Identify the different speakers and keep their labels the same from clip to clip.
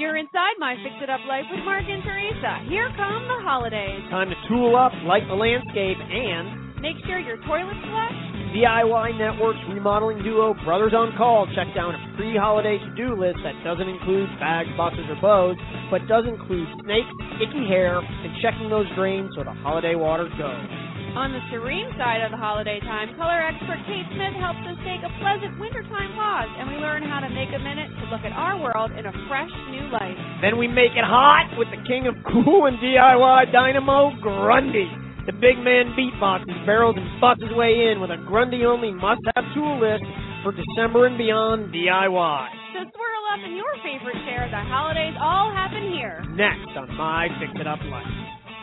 Speaker 1: You're inside My Fix-It-Up Life with Mark and Teresa. Here come the holidays.
Speaker 2: Time to tool up, light the landscape, and
Speaker 1: make sure your toilet's flush.
Speaker 2: DIY Network's remodeling duo, Brothers on Call, check down a pre-holiday to-do list that doesn't include bags, boxes, or bows, but does include snakes, icky hair, and checking those drains so the holiday water goes.
Speaker 1: On the serene side of the holiday time, color expert Kate Smith helps us take a pleasant wintertime pause, and we learn how to make a minute to look at our world in a fresh new light.
Speaker 2: Then we make it hot with the king of cool and DIY dynamo, Grundy. The big man beatboxes, barrels, and busts his way in with a Grundy-only must-have tool list for December and beyond DIY.
Speaker 1: So swirl up in your favorite chair. The holidays all happen here.
Speaker 2: Next on My Fix-It-Up Life.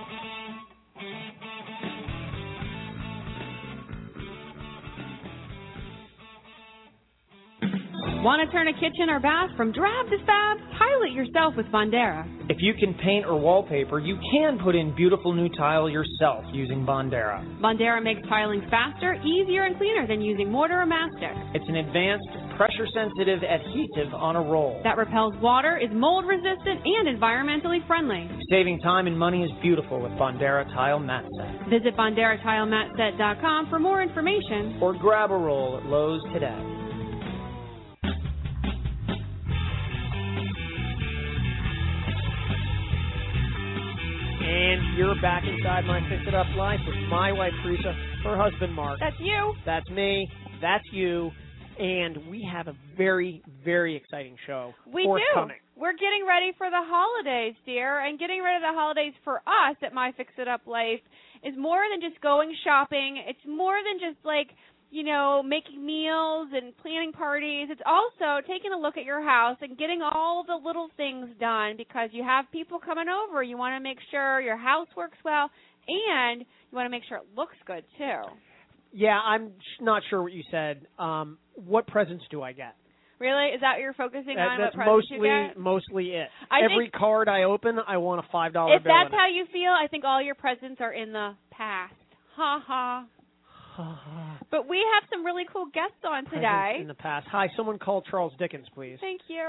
Speaker 1: Want to turn a kitchen or bath from drab to fab? Tile it yourself with Bondera.
Speaker 3: If you can paint or wallpaper, you can put in beautiful new tile yourself using Bondera.
Speaker 1: Bondera makes tiling faster, easier, and cleaner than using mortar or mastic.
Speaker 3: It's an advanced, pressure-sensitive adhesive on a roll
Speaker 1: that repels water, is mold-resistant, and environmentally friendly.
Speaker 3: Saving time and money is beautiful with Bondera Tile Mat Set.
Speaker 1: Visit BonderaTileMatSet.com for more information.
Speaker 3: Or grab a roll at Lowe's today.
Speaker 2: And you're back inside My Fix-It-Up Life with my wife, Teresa, her husband, Mark.
Speaker 1: That's you.
Speaker 2: That's me. That's you. And we have a very, very exciting show forthcoming.
Speaker 1: We're getting ready for the holidays, dear. And getting ready for the holidays for us at My Fix-It-Up Life is more than just going shopping. It's more than just like, you know, making meals and planning parties. It's also taking a look at your house and getting all the little things done because you have people coming over. You want to make sure your house works well, and you want to make sure it looks good, too.
Speaker 2: Yeah, I'm not sure what you said. What presents do I get?
Speaker 1: Really? Is that what you're focusing on?
Speaker 2: That's
Speaker 1: what presents you get?
Speaker 2: mostly it. Every card I open, I want a $5 bill.
Speaker 1: If that's how you feel, I think all your presents are in the past. Ha ha. But we have some really cool guests on today.
Speaker 2: In the past. Hi, someone call Charles Dickens, please.
Speaker 1: Thank you.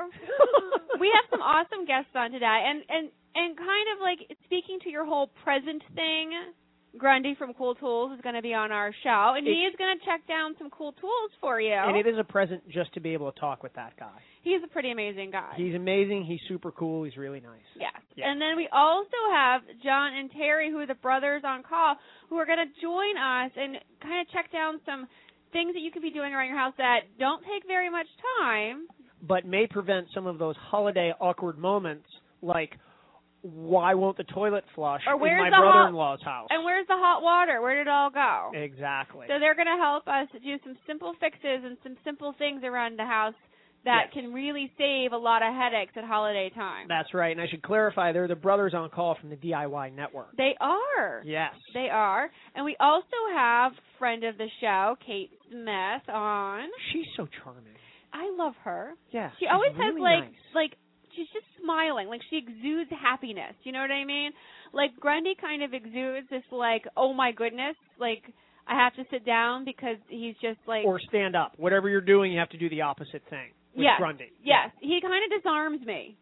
Speaker 1: We have some awesome guests on today. And kind of like speaking to your whole present thing, Grundy from Cool Tools is going to be on our show, and he is going to check down some cool tools for you.
Speaker 2: And it is a present just to be able to talk with that guy.
Speaker 1: He's a pretty amazing guy.
Speaker 2: He's amazing. He's super cool. He's really nice.
Speaker 1: Yes. And then we also have John and Terry, who are the brothers on call, who are going to join us and kind of check down some things that you could be doing around your house that don't take very much time,
Speaker 2: but may prevent some of those holiday awkward moments like, why won't the toilet flush in my brother-in-law's house?
Speaker 1: And where's the hot water? Where did it all go?
Speaker 2: Exactly.
Speaker 1: So they're going to help us do some simple fixes and some simple things around the house that can really save a lot of headaches at holiday time.
Speaker 2: That's right. And I should clarify, they're the brothers on call from the DIY Network.
Speaker 1: They are.
Speaker 2: Yes.
Speaker 1: They are. And we also have friend of the show, Kate Smith, on.
Speaker 2: She's so charming.
Speaker 1: I love her.
Speaker 2: Yeah.
Speaker 1: She always
Speaker 2: really
Speaker 1: has
Speaker 2: nice.
Speaker 1: She's just smiling. Like, she exudes happiness. You know what I mean? Like, Grundy kind of exudes this, like, oh, my goodness. Like, I have to sit down because he's just, like...
Speaker 2: Or stand up. Whatever you're doing, you have to do the opposite thing with Grundy.
Speaker 1: Yes. He kind of disarms me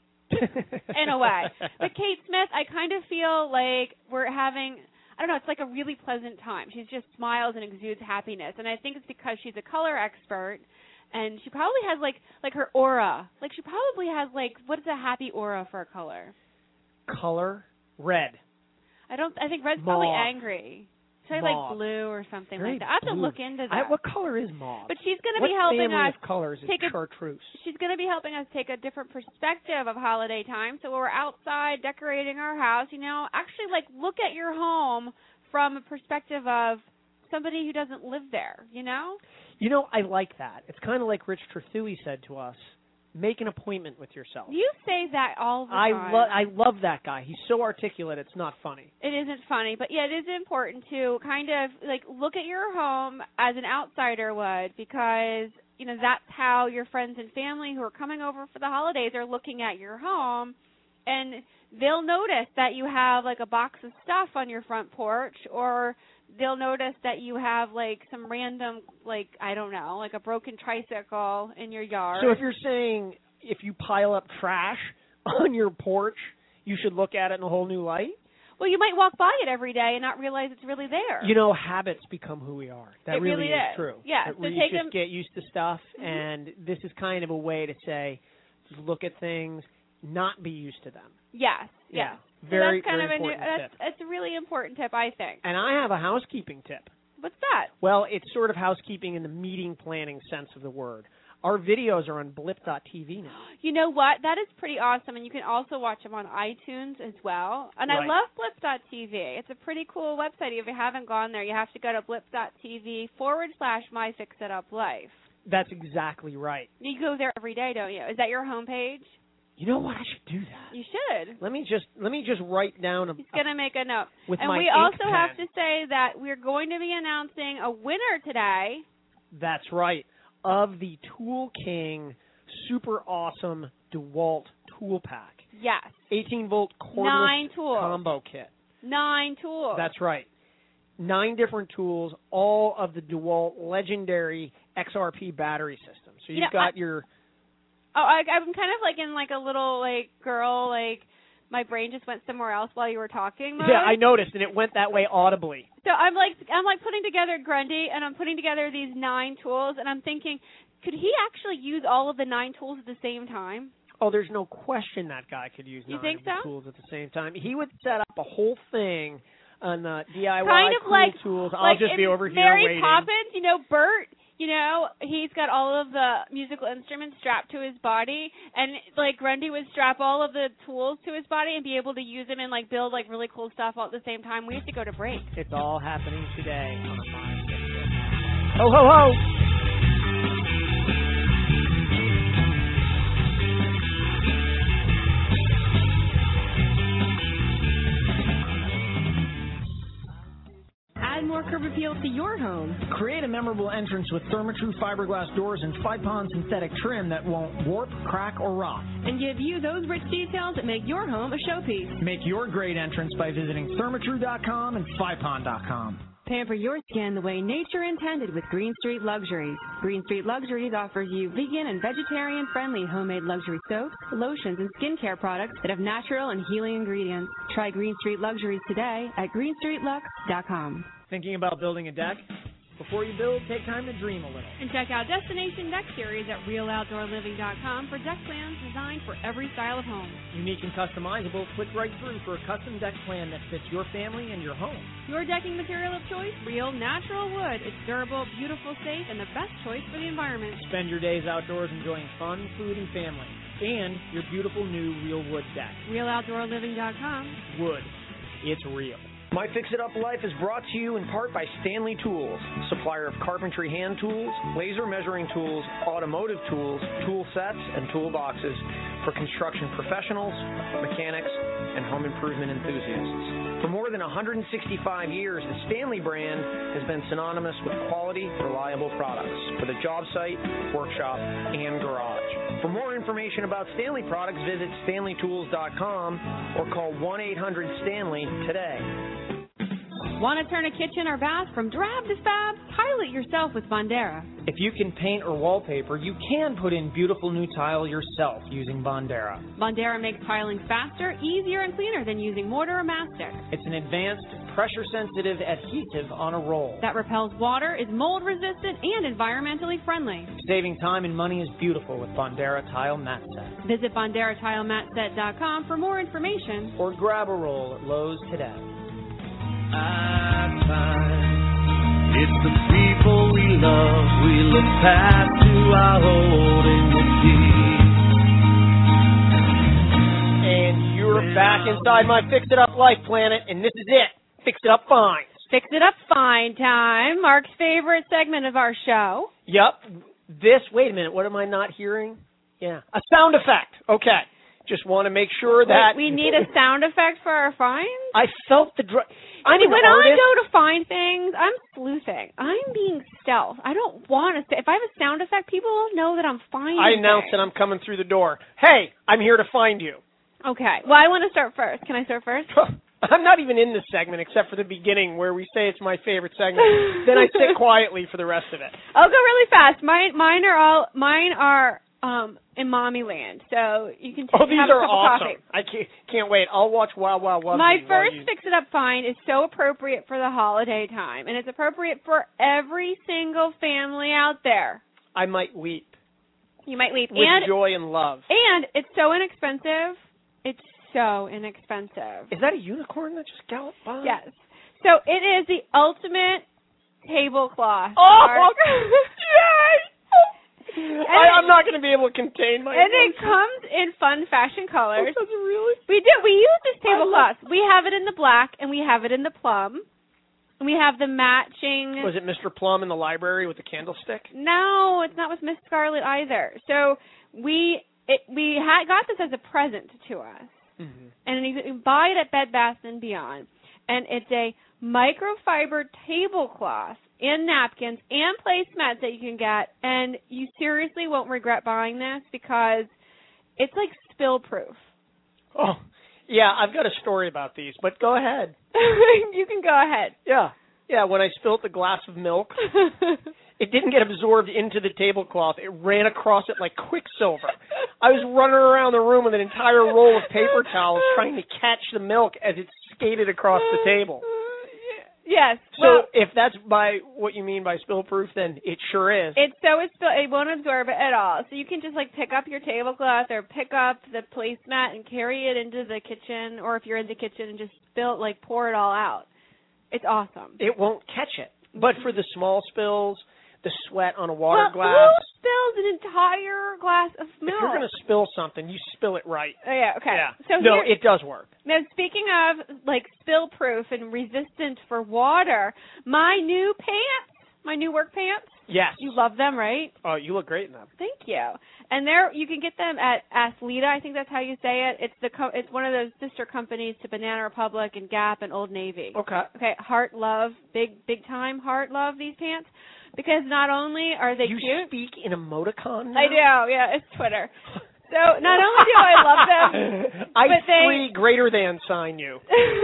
Speaker 1: in a way. But Kate Smith, I kind of feel like we're having... I don't know. It's like a really pleasant time. She just smiles and exudes happiness. And I think it's because she's a color expert. And she probably has, like her aura. Like, she probably has, like, what is a happy aura for a color?
Speaker 2: Color? Red.
Speaker 1: I think red's probably angry. Should I like blue or something like that? I have to look into that.
Speaker 2: What color is mauve?
Speaker 1: But she's going to be helping us.
Speaker 2: Of colors is chartreuse?
Speaker 1: She's going to be helping us take a different perspective of holiday time. So when we're outside decorating our house, you know, actually, like, look at your home from a perspective of somebody who doesn't live there, you know?
Speaker 2: You know, I like that. It's kind of like Rich Trethewey said to us, make an appointment with yourself.
Speaker 1: You say that all the time.
Speaker 2: I love that guy. He's so articulate, it's not funny.
Speaker 1: It isn't funny, but yeah, it is important to kind of like look at your home as an outsider would, because, you know, that's how your friends and family who are coming over for the holidays are looking at your home, and they'll notice that you have like a box of stuff on your front porch, or they'll notice that you have, like, some random, like, I don't know, like a broken tricycle in your yard.
Speaker 2: So if you're saying if you pile up trash on your porch, you should look at it in a whole new light.
Speaker 1: Well, you might walk by it every day and not realize it's really there.
Speaker 2: You know, habits become who we are. That
Speaker 1: it really
Speaker 2: is true.
Speaker 1: Yeah.
Speaker 2: So
Speaker 1: you
Speaker 2: just get used to stuff, and this is kind of a way to say, just look at things, not be used to them.
Speaker 1: Yes.
Speaker 2: Yeah.
Speaker 1: So
Speaker 2: Very,
Speaker 1: that's kind
Speaker 2: very
Speaker 1: of
Speaker 2: important tip.
Speaker 1: That's a really important tip, I think.
Speaker 2: And I have a housekeeping tip.
Speaker 1: What's that?
Speaker 2: Well, it's sort of housekeeping in the meeting planning sense of the word. Our videos are on blip.tv now.
Speaker 1: You know what? That is pretty awesome, and you can also watch them on iTunes as well. And
Speaker 2: Right.
Speaker 1: I love blip.tv. It's a pretty cool website. If you haven't gone there, you have to go to blip.tv/myfixituplife.
Speaker 2: That's exactly right.
Speaker 1: You go there every day, don't you? Is that your homepage?
Speaker 2: You know what? I should do that.
Speaker 1: You should.
Speaker 2: Let me just write down
Speaker 1: He's going to make a note.
Speaker 2: with
Speaker 1: and
Speaker 2: my
Speaker 1: we
Speaker 2: ink
Speaker 1: also
Speaker 2: pen.
Speaker 1: have to say that we're going to be announcing a winner today.
Speaker 2: That's right. Of the Tool King super awesome DeWalt tool pack.
Speaker 1: Yes.
Speaker 2: 18-volt cordless
Speaker 1: 9 tools.
Speaker 2: combo kit.
Speaker 1: 9 tools.
Speaker 2: That's right. 9 different tools, all of the DeWalt legendary XRP battery system. So you've got your...
Speaker 1: Oh, I'm kind of like in like a little like girl, like my brain just went somewhere else while you were talking. Mode.
Speaker 2: Yeah, I noticed, and it went that way audibly.
Speaker 1: So I'm like putting together Grundy, and I'm putting together these 9 tools, and I'm thinking, could he actually use all of the 9 tools at the same time?
Speaker 2: Oh, there's no question that guy could use 9
Speaker 1: You think
Speaker 2: of the
Speaker 1: so?
Speaker 2: tools at the same time. He would set up a whole thing on DIY
Speaker 1: kind of
Speaker 2: cool
Speaker 1: like
Speaker 2: tools. I'll
Speaker 1: like
Speaker 2: just be over here
Speaker 1: Mary
Speaker 2: waiting.
Speaker 1: Poppins, you know, Bert. You know, he's got all of the musical instruments strapped to his body, and like Grundy would strap all of the tools to his body and be able to use them and like build like really cool stuff all at the same time. We have to go to break.
Speaker 2: It's all happening today on a 5. Ho, ho, ho!
Speaker 4: Add more curb appeal to your home.
Speaker 3: Create a memorable entrance with Therma-Tru fiberglass doors and 5-pond synthetic trim that won't warp, crack, or rot.
Speaker 4: And give you those rich details that make your home a showpiece.
Speaker 3: Make your great entrance by visiting Therma-Tru.com and 5pond.com.
Speaker 4: Pamper your skin the way nature intended with Green Street Luxuries. Green Street Luxuries offers you vegan and vegetarian-friendly homemade luxury soaps, lotions, and skincare products that have natural and healing ingredients. Try Green Street Luxuries today at greenstreetlux.com.
Speaker 3: Thinking about building a deck? Before you build, take time to dream a little.
Speaker 1: And check out Destination Deck Series at RealOutdoorLiving.com for deck plans designed for every style of home.
Speaker 3: Unique and customizable, click right through for a custom deck plan that fits your family and your home.
Speaker 1: Your decking material of choice, real natural wood. It's durable, beautiful, safe, and the best choice for the environment.
Speaker 3: Spend your days outdoors enjoying fun, food, and family. And your beautiful new real wood deck.
Speaker 1: RealOutdoorLiving.com.
Speaker 2: Wood. It's real.
Speaker 5: My Fix It Up Life is brought to you in part by Stanley Tools, supplier of carpentry hand tools, laser measuring tools, automotive tools, tool sets, and toolboxes for construction professionals, mechanics, and home improvement enthusiasts. For more than 165 years, the Stanley brand has been synonymous with quality, reliable products for the job site, workshop, and garage. For more information about Stanley products, visit StanleyTools.com or call 1-800-STANLEY today.
Speaker 1: Want to turn a kitchen or bath from drab to fab? Tile it yourself with Bondera.
Speaker 3: If you can paint or wallpaper, you can put in beautiful new tile yourself using Bondera.
Speaker 1: Bondera makes tiling faster, easier, and cleaner than using mortar or mastic.
Speaker 3: It's an advanced, pressure-sensitive adhesive on a roll.
Speaker 1: That repels water, is mold-resistant, and environmentally friendly.
Speaker 3: Saving time and money is beautiful with Bondera Tile Mat Set.
Speaker 1: Visit BonderaTileMatSet.com for more information.
Speaker 3: Or grab a roll at Lowe's today.
Speaker 6: I find it's the people we love we look past who are holding the key.
Speaker 2: And you're back inside my Fix It Up Life planet, and this is it. Fix It Up Fine.
Speaker 1: Fix It Up Fine time, Mark's favorite segment of our show.
Speaker 2: Yep. Wait a minute, what am I not hearing? Yeah. A sound effect. Okay. Just want to make sure that...
Speaker 1: Wait, we need a sound effect for our finds?
Speaker 2: I felt the...
Speaker 1: When I go to find things, I'm sleuthing. I'm being stealth. I don't want to... If I have a sound effect, people will know that I'm finding
Speaker 2: I announce that I'm coming through the door. Hey, I'm here to find you.
Speaker 1: Okay. Well, I want to start first. Can I start first?
Speaker 2: I'm not even in this segment except for the beginning where we say it's my favorite segment. Then I sit quietly for the rest of it.
Speaker 1: I'll go really fast. Mine are in Mommy Land. So you can
Speaker 2: these
Speaker 1: have a
Speaker 2: are
Speaker 1: cup
Speaker 2: awesome.
Speaker 1: of coffee.
Speaker 2: I can't wait. I'll watch Wow Wow Wubsy.
Speaker 1: My first Fix It Up find is so appropriate for the holiday time, and it's appropriate for every single family out there.
Speaker 2: I might weep.
Speaker 1: You might weep.
Speaker 2: With joy and love.
Speaker 1: And it's so inexpensive. It's so inexpensive.
Speaker 2: Is that a unicorn that just galloped by?
Speaker 1: Yes. So it is the ultimate tablecloth.
Speaker 2: Oh, yay! I'm not going to be able to contain my
Speaker 1: And
Speaker 2: emotions.
Speaker 1: it comes in fun fashion colors.
Speaker 2: Oh, does it really?
Speaker 1: We do. We use this tablecloth. We have it in the black, and we have it in the plum. And we have the matching...
Speaker 2: Was it Mr. Plum in the library with the candlestick?
Speaker 1: No, it's not with Miss Scarlet either. So we got this as a present to us.
Speaker 2: Mm-hmm.
Speaker 1: And you can buy it at Bed Bath & Beyond. And it's a microfiber tablecloth and napkins and placemats that you can get. And you seriously won't regret buying this because it's like spill proof.
Speaker 2: Oh, yeah, I've got a story about these, but go ahead.
Speaker 1: You can go ahead.
Speaker 2: Yeah, when I spilled the glass of milk, it didn't get absorbed into the tablecloth. It ran across it like quicksilver. I was running around the room with an entire roll of paper towels trying to catch the milk as it skated across the table.
Speaker 1: Yes.
Speaker 2: So if that's what you mean by spill proof, then it sure is.
Speaker 1: It won't absorb it at all. So you can just like pick up your tablecloth or pick up the placemat and carry it into the kitchen, or if you're in the kitchen and just pour it all out. It's awesome.
Speaker 2: It won't catch it. But for the small spills, the sweat on a water glass.
Speaker 1: Who spills an entire glass of milk?
Speaker 2: If you're going to spill something, you spill it right.
Speaker 1: Oh, yeah, okay.
Speaker 2: Yeah.
Speaker 1: So
Speaker 2: no, it does work.
Speaker 1: Now, speaking of, spill proof and resistant for water, my new work pants.
Speaker 2: Yes.
Speaker 1: You love them, right?
Speaker 2: Oh, you look great in them.
Speaker 1: Thank you. And you can get them at Athleta, I think that's how you say it. It's one of those sister companies to Banana Republic and Gap and Old Navy.
Speaker 2: Okay.
Speaker 1: Okay, heart love, big time heart love these pants. Because not only are they cute.
Speaker 2: You speak in emoticon now?
Speaker 1: I do, yeah, it's Twitter. So not only do I love them,
Speaker 2: I greater than sign you.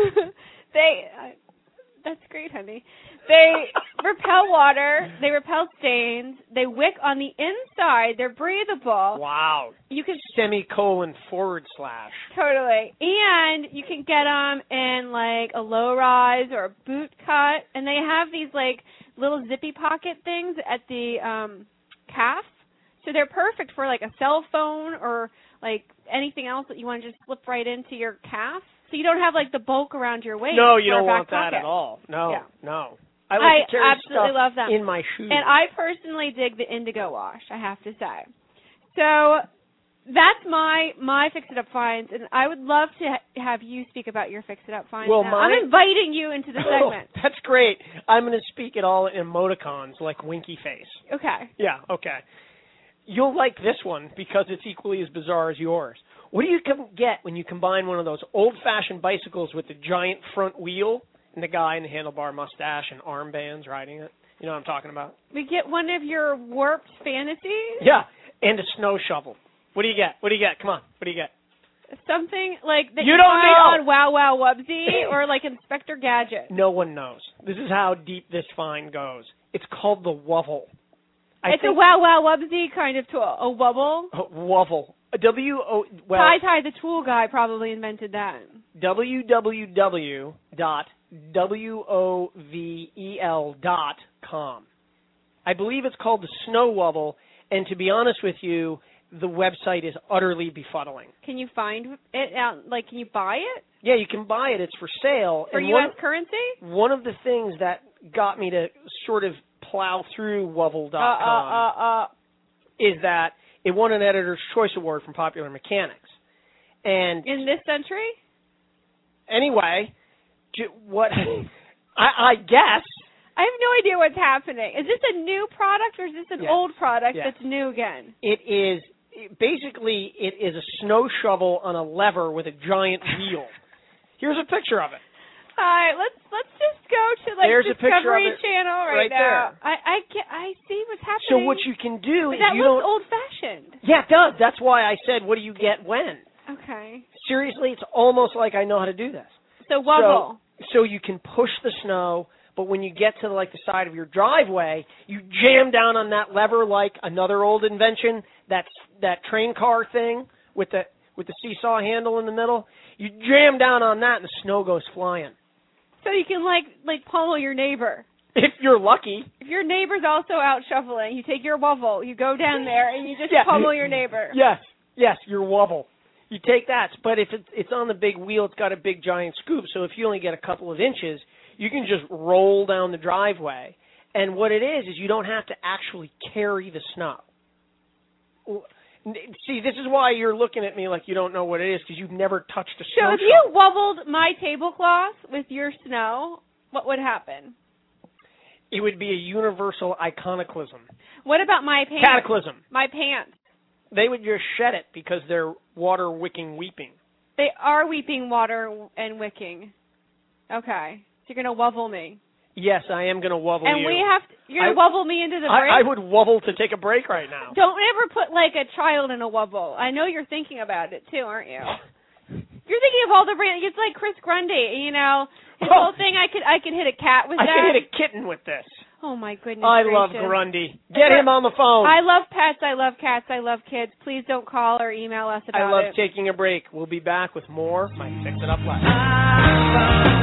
Speaker 1: That's great, honey. They repel water. They repel stains. They wick on the inside. They're breathable.
Speaker 2: Wow.
Speaker 1: You can
Speaker 2: / Totally.
Speaker 1: And you can get them in a low rise or a boot cut. And they have these little zippy pocket things at the calf. So they're perfect for a cell phone or anything else that you want to just slip right into your calf. So you don't have the bulk around your waist.
Speaker 2: No, you don't
Speaker 1: want
Speaker 2: that
Speaker 1: pocket.
Speaker 2: at all. No,
Speaker 1: yeah.
Speaker 2: no. I
Speaker 1: absolutely love them.
Speaker 2: in my shoes.
Speaker 1: And I personally dig the indigo wash, I have to say. So that's my Fix It Up finds, and I would love to have you speak about your Fix It Up finds.
Speaker 2: Well,
Speaker 1: now. I'm inviting you into the segment.
Speaker 2: Oh, that's great. I'm going to speak it all in emoticons like winky face.
Speaker 1: Okay.
Speaker 2: Yeah, okay. You'll like this one because it's equally as bizarre as yours. What do you get when you combine one of those old-fashioned bicycles with the giant front wheel and the guy in the handlebar mustache and armbands riding it? You know what I'm talking about?
Speaker 1: We get one of your warped fantasies?
Speaker 2: Yeah, and a snow shovel. What do you get? Come on. What do you get?
Speaker 1: Something that
Speaker 2: you don't
Speaker 1: find
Speaker 2: know.
Speaker 1: on Wow Wow Wubsy or Inspector Gadget.
Speaker 2: No one knows. This is how deep this find goes. It's called the Wubble.
Speaker 1: It's a Wow Wow Wubsy kind of tool. A wubble?
Speaker 2: Wubble.
Speaker 1: Ty the tool guy probably invented that.
Speaker 2: www.wovel.com. I believe it's called the Snow Wubble, and to be honest with you, the website is utterly befuddling.
Speaker 1: Can you find it out? Can you buy it?
Speaker 2: Yeah, you can buy it. It's for sale.
Speaker 1: For U.S. currency?
Speaker 2: One of the things that got me to sort of plow through Wovel.com is that it won an Editor's Choice Award from Popular Mechanics. And
Speaker 1: in this century?
Speaker 2: Anyway, what I guess.
Speaker 1: I have no idea what's happening. Is this a new product or is this an old product that's new again?
Speaker 2: It is. Basically, it is a snow shovel on a lever with a giant wheel. Here's a picture of it.
Speaker 1: All right, let's just go to
Speaker 2: There's
Speaker 1: Discovery
Speaker 2: a picture of it
Speaker 1: Channel right now.
Speaker 2: There.
Speaker 1: I see what's happening.
Speaker 2: So what you can do is
Speaker 1: that
Speaker 2: you
Speaker 1: looks
Speaker 2: don't.
Speaker 1: old-fashioned.
Speaker 2: Yeah, it does. That's why I said, what do you get when?
Speaker 1: Okay.
Speaker 2: Seriously, it's almost like I know how to do this.
Speaker 1: So Wubble.
Speaker 2: So you can push the snow, but when you get to like the side of your driveway, you jam down on that lever like another old invention, that train car thing with the seesaw handle in the middle. You jam down on that and the snow goes flying.
Speaker 1: So you can like pummel your neighbor.
Speaker 2: If you're lucky.
Speaker 1: If your neighbor's also out shoveling, you take your wobble, you go down there, and you just pummel your neighbor.
Speaker 2: Yes, your wobble. You take that, but if it's on the big wheel, it's got a big giant scoop, so if you only get a couple of inches, you can just roll down the driveway. And what it is you don't have to actually carry the snow. See, this is why you're looking at me like you don't know what it is, because you've never touched a snow
Speaker 1: So if you wobbled my tablecloth with your snow, what would happen?
Speaker 2: It would be a universal iconoclasm.
Speaker 1: What about my pants?
Speaker 2: Cataclysm.
Speaker 1: My pants.
Speaker 2: They would just shed it because they're water wicking weeping.
Speaker 1: They are weeping water and wicking. Okay. So you're going to wobble me.
Speaker 2: Yes, I am going to wobble
Speaker 1: and
Speaker 2: you.
Speaker 1: And you're going to wobble me into the break?
Speaker 2: I would wobble to take a break right now.
Speaker 1: Don't ever put like a child in a wobble. I know you're thinking about it too, aren't you? You're thinking of all the brands. It's like Chris Grundy, you know. His whole thing, I could hit a cat with that.
Speaker 2: I could hit a kitten with this.
Speaker 1: Oh, my goodness
Speaker 2: I
Speaker 1: gracious.
Speaker 2: love Grundy. Get him on the phone.
Speaker 1: I love pets. I love cats. I love kids. Please don't call or email us about it.
Speaker 2: I love taking a break. We'll be back with more My Fix It Up Live.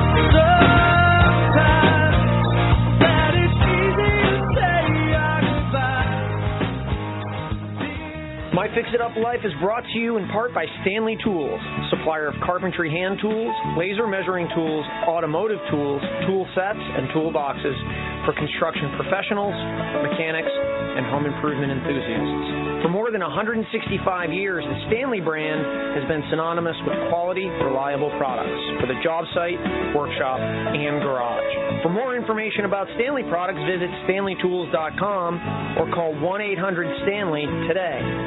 Speaker 5: My Fix It Up Life is brought to you in part by Stanley Tools, supplier of carpentry hand tools, laser measuring tools, automotive tools, tool sets, and toolboxes for construction professionals, mechanics, and home improvement enthusiasts. For more than 165 years, the Stanley brand has been synonymous with quality, reliable products for the job site, workshop, and garage. For more information about Stanley products, visit StanleyTools.com or call 1-800-STANLEY today.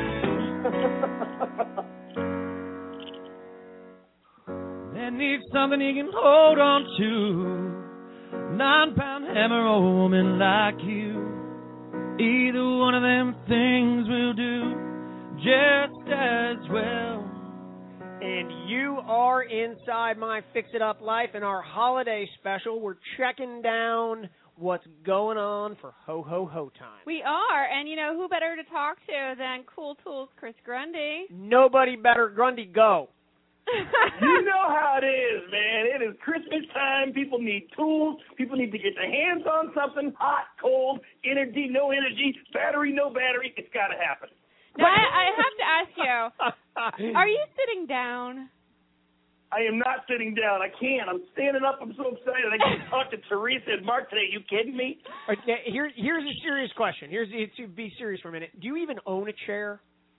Speaker 6: Man needs something he can hold on to. 9-pound hammer, a woman like you. Either one of them things will do just as well.
Speaker 2: And you are inside My Fix It Up Life in our holiday special. We're checking down what's going on for ho-ho-ho time.
Speaker 1: We are, and you know, who better to talk to than Cool Tools Chris Grundy?
Speaker 2: Nobody better. Grundy, go.
Speaker 7: You know how it is, man. It is Christmas time. People need tools. People need to get their hands on something hot, cold, energy, no energy, battery, no battery. It's got to happen.
Speaker 1: Now, I have to ask you, are you sitting down?
Speaker 7: I am not sitting down. I can't. I'm standing up. I'm so excited. I get to talk to Teresa and Mark today. Are you kidding me?
Speaker 2: Okay, here's a serious question. To be serious for a minute. Do you even own a chair?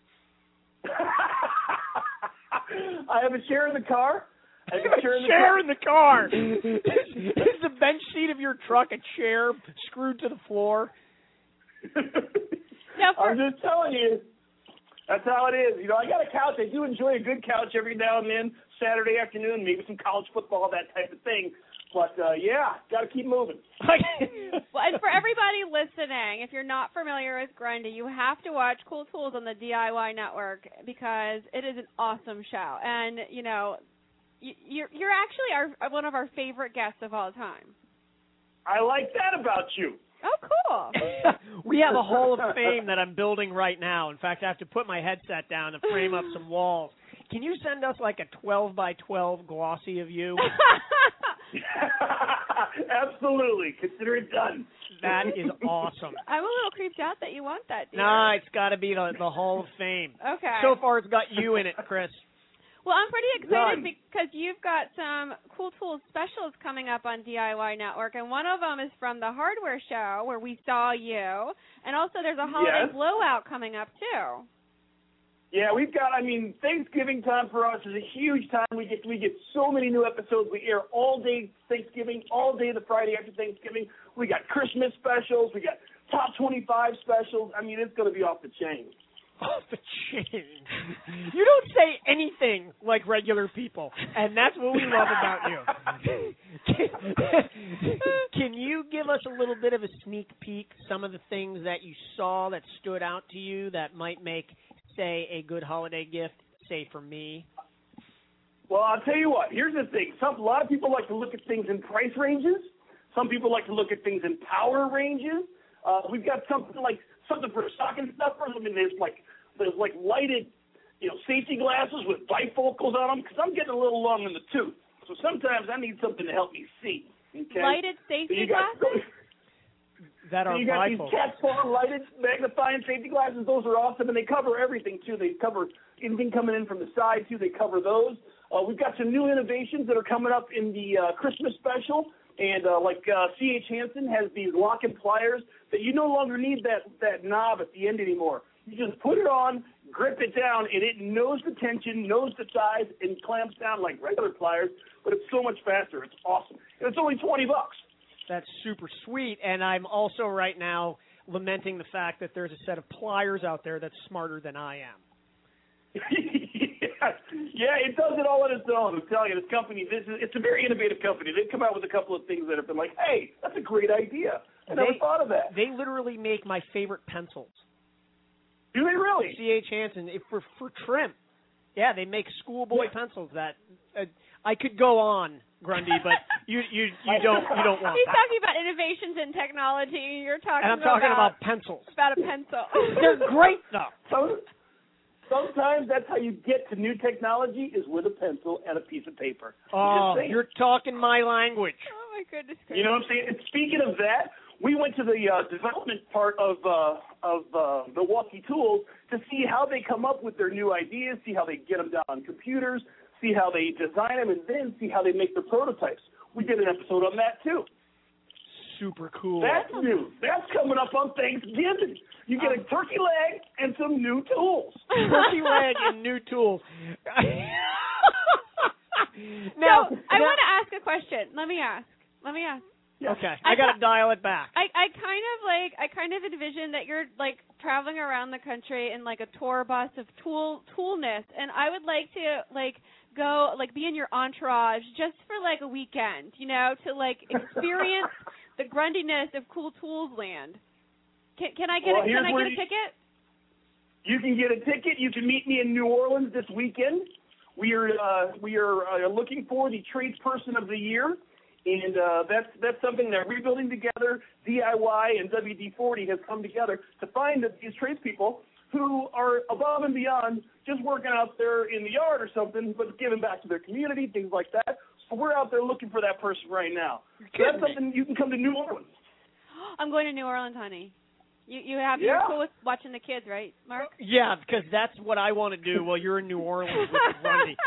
Speaker 7: I have a chair in the car. I have a
Speaker 2: chair in the car. Is the bench seat of your truck a chair screwed to the floor?
Speaker 7: I'm just telling you. That's how it is. You know, I got a couch. I do enjoy a good couch every now and then, Saturday afternoon, maybe some college football, that type of thing. But, yeah, got to keep moving.
Speaker 1: Well, and for everybody listening, if you're not familiar with Grundy, you have to watch Cool Tools on the DIY Network because it is an awesome show. And, you know, you're actually one of our favorite guests of all time.
Speaker 7: I like that about you.
Speaker 1: Oh, cool.
Speaker 2: We have a Hall of Fame that I'm building right now. In fact, I have to put my headset down to frame up some walls. Can you send us like a 12 by 12 glossy of you?
Speaker 7: Absolutely. Consider it done.
Speaker 2: That is awesome.
Speaker 1: I'm a little creeped out that you want that, dear.
Speaker 2: Nah, it's got to be the Hall of Fame.
Speaker 1: Okay.
Speaker 2: So far, it's got you in it, Chris.
Speaker 1: Well, I'm pretty excited because you've got some Cool Tools specials coming up on DIY Network, and one of them is from the Hardware Show where we saw you, and also there's a holiday blowout coming up, too.
Speaker 7: Yeah, we've got, Thanksgiving time for us is a huge time. We get so many new episodes. We air all day Thanksgiving, all day the Friday after Thanksgiving. We got Christmas specials. We got top 25 specials. It's going to be off the chain.
Speaker 2: Off the chain. You don't say anything like regular people, and that's what we love about you. Can you give us a little bit of a sneak peek, some of the things that you saw that stood out to you that might make, say, a good holiday gift, say, for me?
Speaker 7: Well, I'll tell you what. Here's the thing. A lot of people like to look at things in price ranges. Some people like to look at things in power ranges. We've got something for stocking stuffers. I mean, there's lighted, safety glasses with bifocals on them because I'm getting a little long in the tooth. So sometimes I need something to help me see. Okay?
Speaker 1: Lighted safety glasses?
Speaker 2: That are
Speaker 7: you got
Speaker 2: bifocals.
Speaker 7: these Cat Spawn lighted magnifying safety glasses. Those are awesome, and they cover everything, too. They cover anything coming in from the side, too. They cover those. We've got some new innovations that are coming up in the Christmas special. And C.H. Hansen has these lock-in pliers that you no longer need that knob at the end anymore. You just put it on, grip it down, and it knows the tension, knows the size, and clamps down like regular pliers, but it's so much faster. It's awesome. And it's only $20.
Speaker 2: That's super sweet, and I'm also right now lamenting the fact that there's a set of pliers out there that's smarter than I am.
Speaker 7: Yeah, it does it all on its own. I'm telling you, this company, it's a very innovative company. They've come out with a couple of things that have been like, hey, that's a great idea. I never thought of that.
Speaker 2: They literally make my favorite pencils.
Speaker 7: Do they really?
Speaker 2: C.H. Hansen, for trim. Yeah, they make schoolboy pencils that I could go on, Grundy, but you don't want.
Speaker 1: He's
Speaker 2: that.
Speaker 1: talking about innovations in technology. You're talking
Speaker 2: and I'm talking about pencils.
Speaker 1: About a pencil.
Speaker 2: They're great though.
Speaker 7: Sometimes that's how you get to new technology is with a pencil and a piece of paper.
Speaker 2: You're talking my language.
Speaker 1: Oh my goodness.
Speaker 7: You know what I'm saying? And speaking of that, we went to the development part of Milwaukee Tools to see how they come up with their new ideas, see how they get them down on computers, see how they design them, and then see how they make their prototypes. We did an episode on that too.
Speaker 2: Super cool.
Speaker 7: That's new. That's coming up on Thanksgiving. You get a turkey leg and some new tools.
Speaker 2: Turkey leg and new tools.
Speaker 1: Now, I want to ask a question. Let me ask.
Speaker 2: Okay, I got to dial it back.
Speaker 1: I kind of envision that you're like traveling around the country in like a tour bus of toolness, and I would like to go be in your entourage just for like a weekend, to like experience the grundiness of Cool Tools Land. Can I get a ticket?
Speaker 7: You can get a ticket. You can meet me in New Orleans this weekend. We are looking for the tradesperson of the year. And that's something that Rebuilding Together, DIY, and WD-40 has come together to find these tradespeople who are above and beyond just working out there in the yard or something, but giving back to their community, things like that. So we're out there looking for that person right now. So that's something you can come to New Orleans.
Speaker 1: I'm going to New Orleans, honey. You're cool with watching the kids, right, Mark?
Speaker 2: Yeah, because that's what I want to do while you're in New Orleans with Grundy.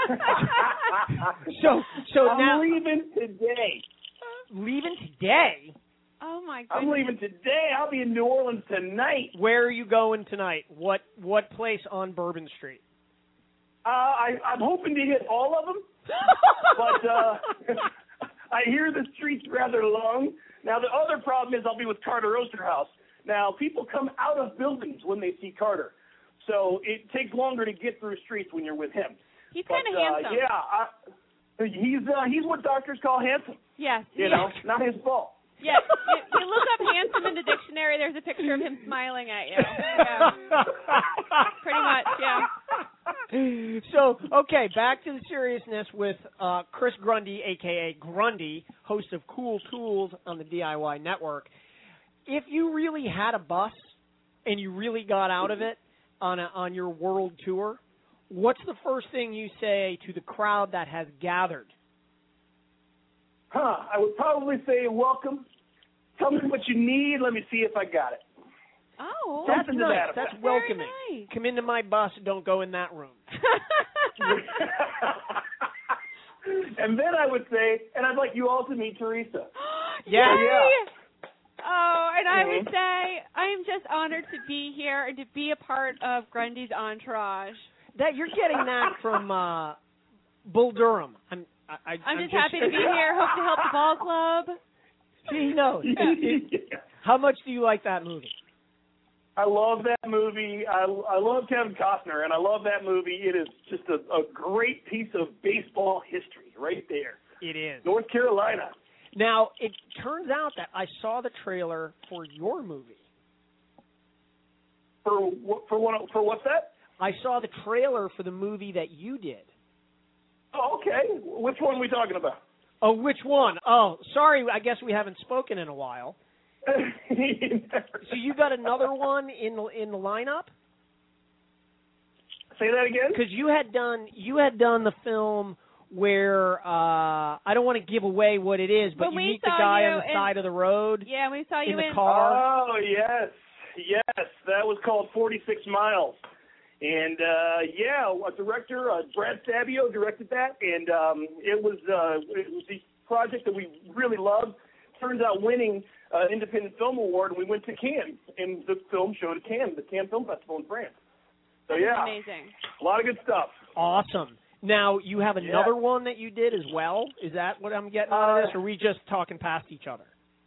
Speaker 2: So
Speaker 7: I'm leaving today.
Speaker 2: Leaving today?
Speaker 1: Oh my goodness.
Speaker 7: I'm leaving today. I'll be in New Orleans tonight.
Speaker 2: Where are you going tonight? What place on Bourbon Street?
Speaker 7: I'm hoping to hit all of them, but I hear the street's rather long. Now the other problem is I'll be with Carter Osterhaus. Now, people come out of buildings when they see Carter, so it takes longer to get through streets when you're with him.
Speaker 1: He's kind of handsome.
Speaker 7: Yeah, he's what doctors call handsome.
Speaker 1: Yes.
Speaker 7: Not his fault.
Speaker 1: Yes, you look up handsome in the dictionary, there's a picture of him smiling at you. Yeah. Pretty much, yeah.
Speaker 2: So, okay, back to the seriousness with Chris Grundy, a.k.a. Grundy, host of Cool Tools on the DIY Network. If you really had a bus and you really got out of it on your world tour, what's the first thing you say to the crowd that has gathered?
Speaker 7: I would probably say, welcome. Tell me what you need. Let me see if I got it.
Speaker 1: Oh,
Speaker 2: that's nice. That's welcoming.
Speaker 1: Nice.
Speaker 2: Come into my bus. Don't go in that room.
Speaker 7: And then I would say, and I'd like you all to meet Teresa.
Speaker 2: Yeah.
Speaker 1: Oh, and I would say I am just honored to be here and to be a part of Grundy's entourage.
Speaker 2: That you're getting that from Bull Durham. I'm
Speaker 1: just happy to be here. Hope to help the ball club.
Speaker 2: He knows. How much do you like that movie?
Speaker 7: I love that movie. I love Kevin Costner, and I love that movie. It is just a great piece of baseball history right there.
Speaker 2: It is.
Speaker 7: North Carolina.
Speaker 2: Now, it turns out that I saw the trailer for your movie.
Speaker 7: For what's that?
Speaker 2: I saw the trailer for the movie that you did.
Speaker 7: Oh, okay. Which one are we talking about?
Speaker 2: Oh, which one? Oh, sorry, I guess we haven't spoken in a while. So you got another one in the lineup?
Speaker 7: Say that again?
Speaker 2: Because you had done the film where I don't want to give away what it is, but you meet the guy on the side of the road.
Speaker 1: Yeah, we saw you
Speaker 2: in the car.
Speaker 7: Oh, yes, that was called 46 Miles. And, a director, Brad Sabio, directed that, and it was the project that we really loved. Turns out winning an Independent Film Award, and we went to Cannes, and the film showed at Cannes, the Cannes Film Festival in France. So,
Speaker 1: That's amazing.
Speaker 7: A lot of good stuff.
Speaker 2: Awesome. Now, you have another one that you did as well? Is that what I'm getting out of this, or are we just talking past each other?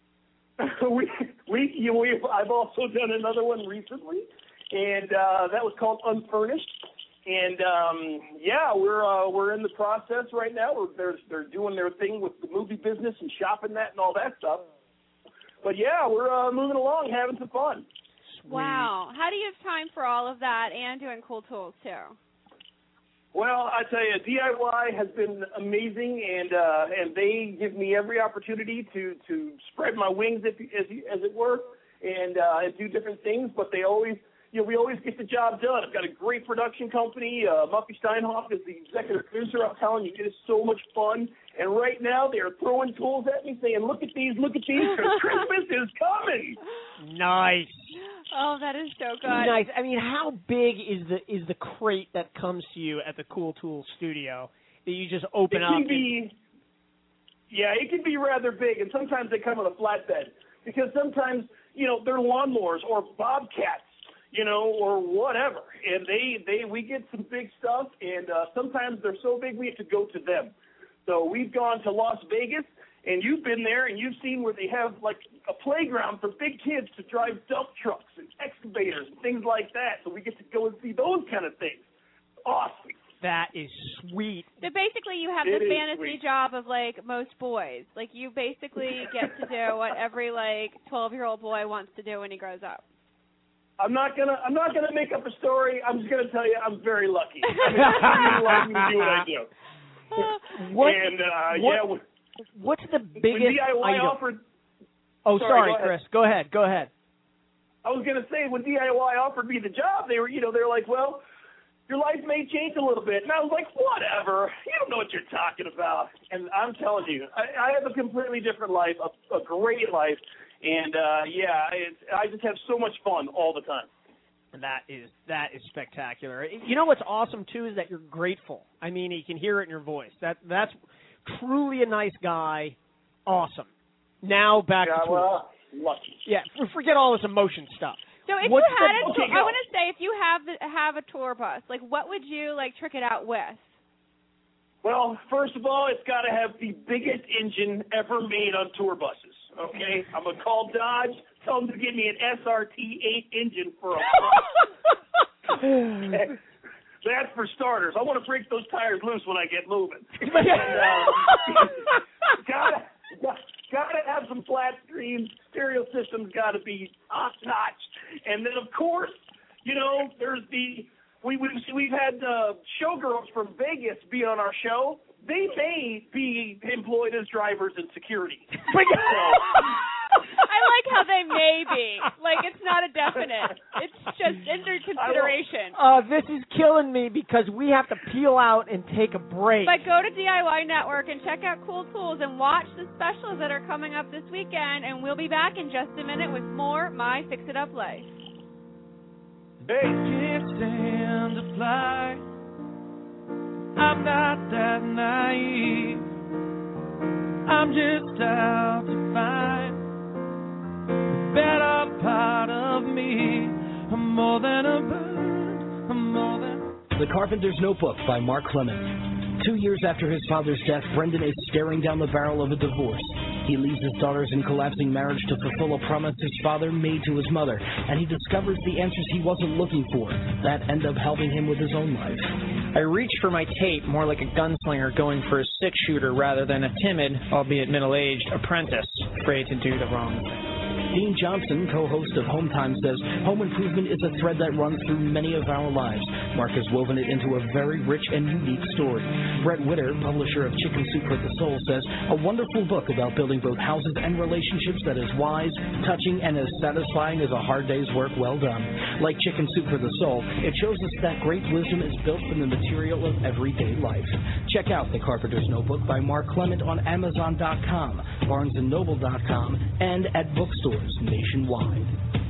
Speaker 7: I've also done another one recently, and that was called Unfurnished. And we're in the process right now. They're doing their thing with the movie business and shopping that and all that stuff. But we're moving along, having some fun.
Speaker 2: Sweet.
Speaker 1: Wow. How do you have time for all of that and doing Cool Tools too?
Speaker 7: Well, I tell you, DIY has been amazing, and they give me every opportunity to spread my wings, as it were, and do different things. But they always, we always get the job done. I've got a great production company. Muffy Steinhoff is the executive producer. I'm telling you, it is so much fun. And right now, they are throwing tools at me, saying, "Look at these, because Christmas is coming."
Speaker 2: Nice.
Speaker 1: Oh, that is so good.
Speaker 2: Nice. I mean, how big is the crate that comes to you at the Cool Tools studio that you just open up?
Speaker 7: It can be rather big, and sometimes they come on a flatbed because sometimes they're lawnmowers or bobcats, or whatever, and we get some big stuff, and sometimes they're so big we have to go to them. So we've gone to Las Vegas. And you've been there, and you've seen where they have, like, a playground for big kids to drive dump trucks and excavators and things like that. So we get to go and see those kind of things. Awesome.
Speaker 2: That is sweet.
Speaker 1: So basically you have the fantasy job of, like, most boys. Like, you basically get to do what every, 12-year-old boy wants to do when he grows up.
Speaker 7: I'm not gonna make up a story. I'm just gonna tell you I'm very lucky. I'm lucky to do what I do.
Speaker 2: What's the biggest
Speaker 7: when DIY
Speaker 2: item?
Speaker 7: offered?
Speaker 2: Oh, sorry, Chris. Go ahead.
Speaker 7: I was going to say, when DIY offered me the job, they were like, well, your life may change a little bit. And I was like, whatever. You don't know what you're talking about. And I'm telling you, I have a completely different life, a great life. And, I just have so much fun all the time.
Speaker 2: And that is spectacular. You know what's awesome, too, is that you're grateful. I mean, you can hear it in your voice. That's truly a nice guy. Awesome. Now back to tour.
Speaker 7: Lucky.
Speaker 2: Yeah, forget all this emotion stuff.
Speaker 1: So if
Speaker 2: What's
Speaker 1: you had I want to say, if you have a tour bus, what would you trick it out with?
Speaker 7: Well, first of all, it's got to have the biggest engine ever made on tour buses. Okay, I'm gonna call Dodge, tell them to give me an SRT-8 engine for a bus. That's for starters. I want to break those tires loose when I get moving. Gotta have some flat screens. Stereo system's got to be top notch. And then, of course, there's we've had showgirls from Vegas be on our show. They may be employed as drivers and security.
Speaker 1: I like how they may be. It's not a definite. It's just under consideration.
Speaker 2: This is killing me because we have to peel out and take a break.
Speaker 1: But go to DIY Network and check out Cool Tools and watch the specials that are coming up this weekend. And we'll be back in just a minute with more My Fix It Up Life.
Speaker 6: Hey. Can't stand to fly. I'm not that naive. I'm just out to find the better part of me. I'm more than a bird. I'm more than...
Speaker 8: The Carpenter's Notebook by Mark Clemens. 2 years after his father's death, Brendan is staring down the barrel of a divorce. He leaves his daughters in collapsing marriage to fulfill a promise his father made to his mother, and he discovers the answers he wasn't looking for that end up helping him with his own life.
Speaker 9: I reached for my tape more like a gunslinger going for a six-shooter rather than a timid, albeit middle-aged, apprentice afraid to do the wrong thing.
Speaker 8: Dean Johnson, co-host of Home Time, says home improvement is a thread that runs through many of our lives. Mark has woven it into a very rich and unique story. Brett Witter, publisher of Chicken Soup for the Soul, says a wonderful book about building both houses and relationships that is wise, touching, and as satisfying as a hard day's work well done. Like Chicken Soup for the Soul, it shows us that great wisdom is built from the material of everyday life. Check out The Carpenter's Notebook by Mark Clement on Amazon.com, BarnesandNoble.com, and at bookstores nationwide.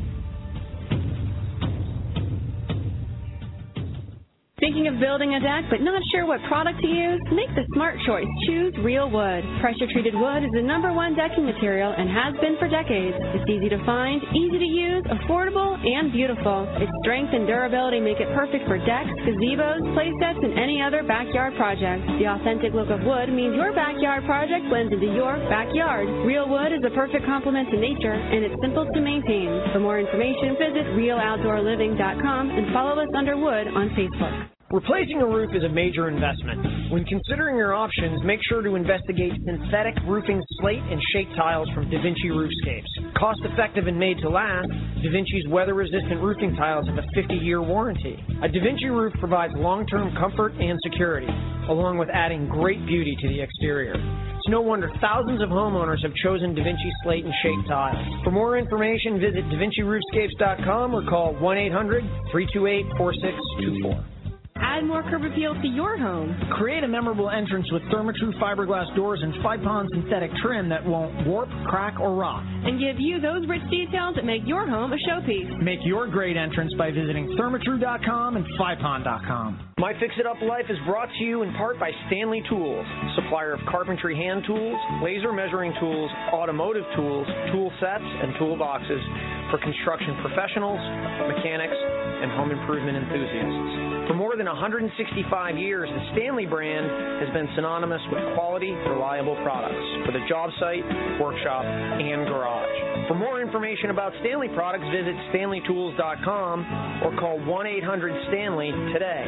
Speaker 4: Thinking of building a deck but not sure what product to use? Make the smart choice. Choose Real Wood. Pressure-treated wood is the #1 decking material and has been for decades. It's easy to find, easy to use, affordable, and beautiful. Its strength and durability make it perfect for decks, gazebos, play sets, and any other backyard project. The authentic look of wood means your backyard project blends into your backyard. Real Wood is a perfect complement to nature, and it's simple to maintain. For more information, visit RealOutdoorLiving.com and follow us under Wood on Facebook.
Speaker 2: Replacing a roof is a major investment. When considering your options, make sure to investigate synthetic roofing slate and shake tiles from DaVinci Roofscapes. Cost-effective and made to last, DaVinci's weather-resistant roofing tiles have a 50-year warranty. A DaVinci roof provides long-term comfort and security, along with adding great beauty to the exterior. It's no wonder thousands of homeowners have chosen DaVinci slate and shake tiles. For more information, visit DaVinciRoofscapes.com or call 1-800-328-4624.
Speaker 4: Add more curb appeal to your home.
Speaker 3: Create a memorable entrance with Therma-Tru fiberglass doors and 5-pond synthetic trim that won't warp, crack, or rot.
Speaker 4: And give you those rich details that make your home a showpiece.
Speaker 3: Make your great entrance by visiting Thermatru.com and 5pond.com.
Speaker 5: My Fix It Up Life is brought to you in part by Stanley Tools, supplier of carpentry hand tools, laser measuring tools, automotive tools, tool sets, and toolboxes for construction professionals, mechanics, and home improvement enthusiasts. For more than 165 years, the Stanley brand has been synonymous with quality, reliable products for the job site, workshop, and garage. For more information about Stanley products, visit StanleyTools.com or call 1-800-STANLEY today.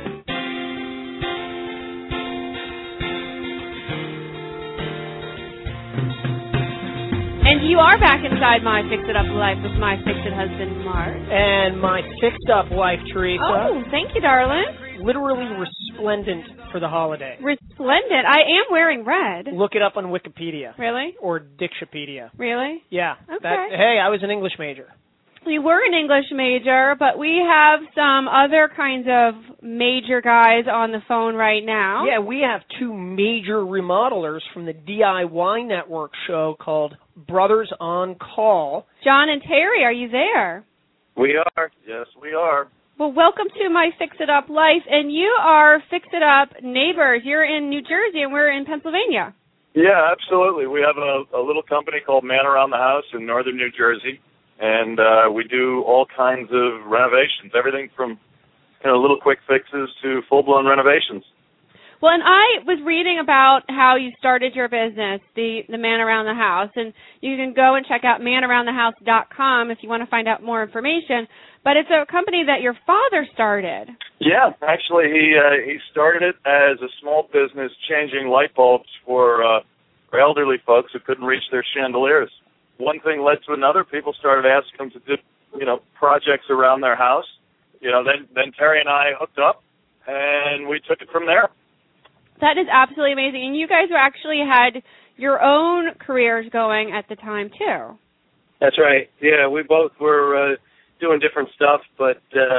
Speaker 1: And you are back inside My Fix It Up Life with my Fix It husband, Mark.
Speaker 2: And my fixed up wife, Teresa.
Speaker 1: Oh, thank you, darling.
Speaker 2: Literally resplendent for the holiday.
Speaker 1: Resplendent. I am wearing red.
Speaker 2: Look it up on Wikipedia.
Speaker 1: Really?
Speaker 2: Or Dictionpedia.
Speaker 1: Really?
Speaker 2: Yeah.
Speaker 1: Okay.
Speaker 2: Hey, I was an English major.
Speaker 1: We were an English major, but we have some other kinds of major guys on the phone right now.
Speaker 2: Yeah, we have two major remodelers from the DIY Network show called Brothers on Call.
Speaker 1: John and Terry, are you there?
Speaker 10: We are. Yes, we are.
Speaker 1: Well, welcome to My Fix It Up Life, and you are Fix It Up neighbors. You're in New Jersey, and we're in Pennsylvania.
Speaker 10: Yeah, absolutely. We have a little company called Man Around the House in northern New Jersey, and we do all kinds of renovations, everything from little quick fixes to full-blown renovations.
Speaker 1: Well, and I was reading about how you started your business, the Man Around the House, and you can go and check out manaroundthehouse.com if you want to find out more information. But it's a company that your father started.
Speaker 10: Yeah, actually, he started it as a small business changing light bulbs for elderly folks who couldn't reach their chandeliers. One thing led to another. People started asking him to do, projects around their house. Then Terry and I hooked up, and we took it from there.
Speaker 1: That is absolutely amazing. And you guys actually had your own careers going at the time, too.
Speaker 10: That's right. Yeah, we both were doing different stuff, but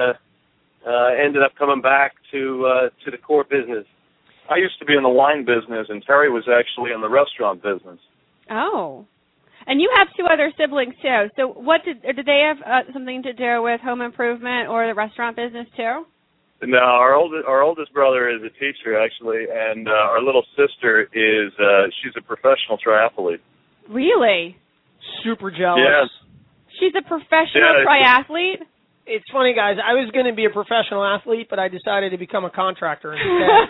Speaker 10: ended up coming back to the core business. I used to be in the wine business, and Terry was actually in the restaurant business.
Speaker 1: Oh. And you have two other siblings, too. So did they have something to do with home improvement or the restaurant business, too?
Speaker 10: No, our oldest brother is a teacher, actually, and our little sister she's a professional triathlete.
Speaker 1: Really?
Speaker 2: Super jealous.
Speaker 10: Yes.
Speaker 1: She's a professional triathlete?
Speaker 2: It's funny, guys. I was going to be a professional athlete, but I decided to become a contractor instead.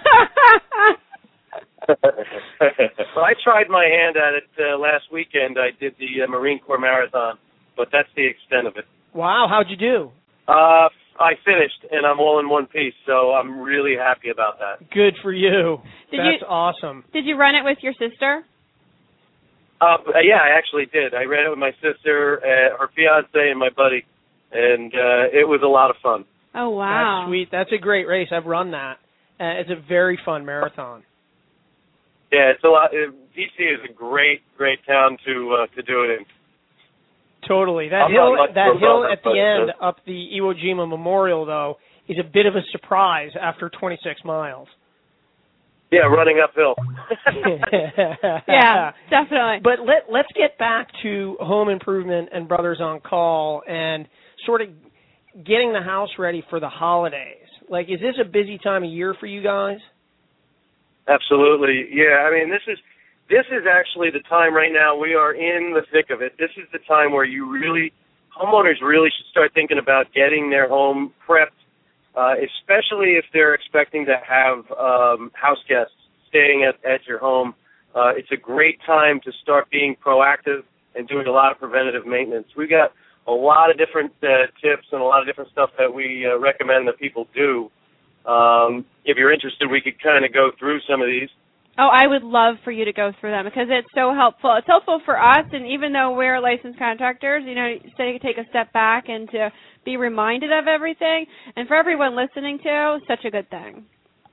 Speaker 10: Well, I tried my hand at it last weekend. I did the Marine Corps Marathon, but that's the extent of it.
Speaker 2: Wow, how'd you do?
Speaker 10: I finished, and I'm all in one piece, so I'm really happy about that.
Speaker 2: Good for you. That's awesome.
Speaker 1: Did you run it with your sister?
Speaker 11: Yeah, I actually did. I ran it with my sister, her fiance, and my buddy, and it was a lot of fun.
Speaker 1: Oh, wow.
Speaker 2: That's sweet. That's a great race. I've run that. It's a very fun marathon.
Speaker 11: Yeah, it's a lot. DC is a great town to do it in.
Speaker 2: Totally. That hill at the end, up the Iwo Jima Memorial, though, is a bit of a surprise after 26 miles.
Speaker 11: Yeah, running uphill.
Speaker 1: Yeah, definitely.
Speaker 2: But let's get back to home improvement and Brothers on Call and sort of getting the house ready for the holidays. Like, is this a busy time of year for you guys?
Speaker 11: Absolutely. Yeah, I mean, this is actually the time right now. We are in the thick of it. This is the time where homeowners really should start thinking about getting their home prepped, especially if they're expecting to have house guests staying at your home. It's a great time to start being proactive and doing a lot of preventative maintenance. We've got a lot of different tips and a lot of different stuff that we recommend that people do. If you're interested, we could kind of go through some of these.
Speaker 1: Oh, I would love for you to go through them because it's so helpful. It's helpful for us, and even though we're licensed contractors, take a step back and to be reminded of everything. And for everyone listening to, such a good thing.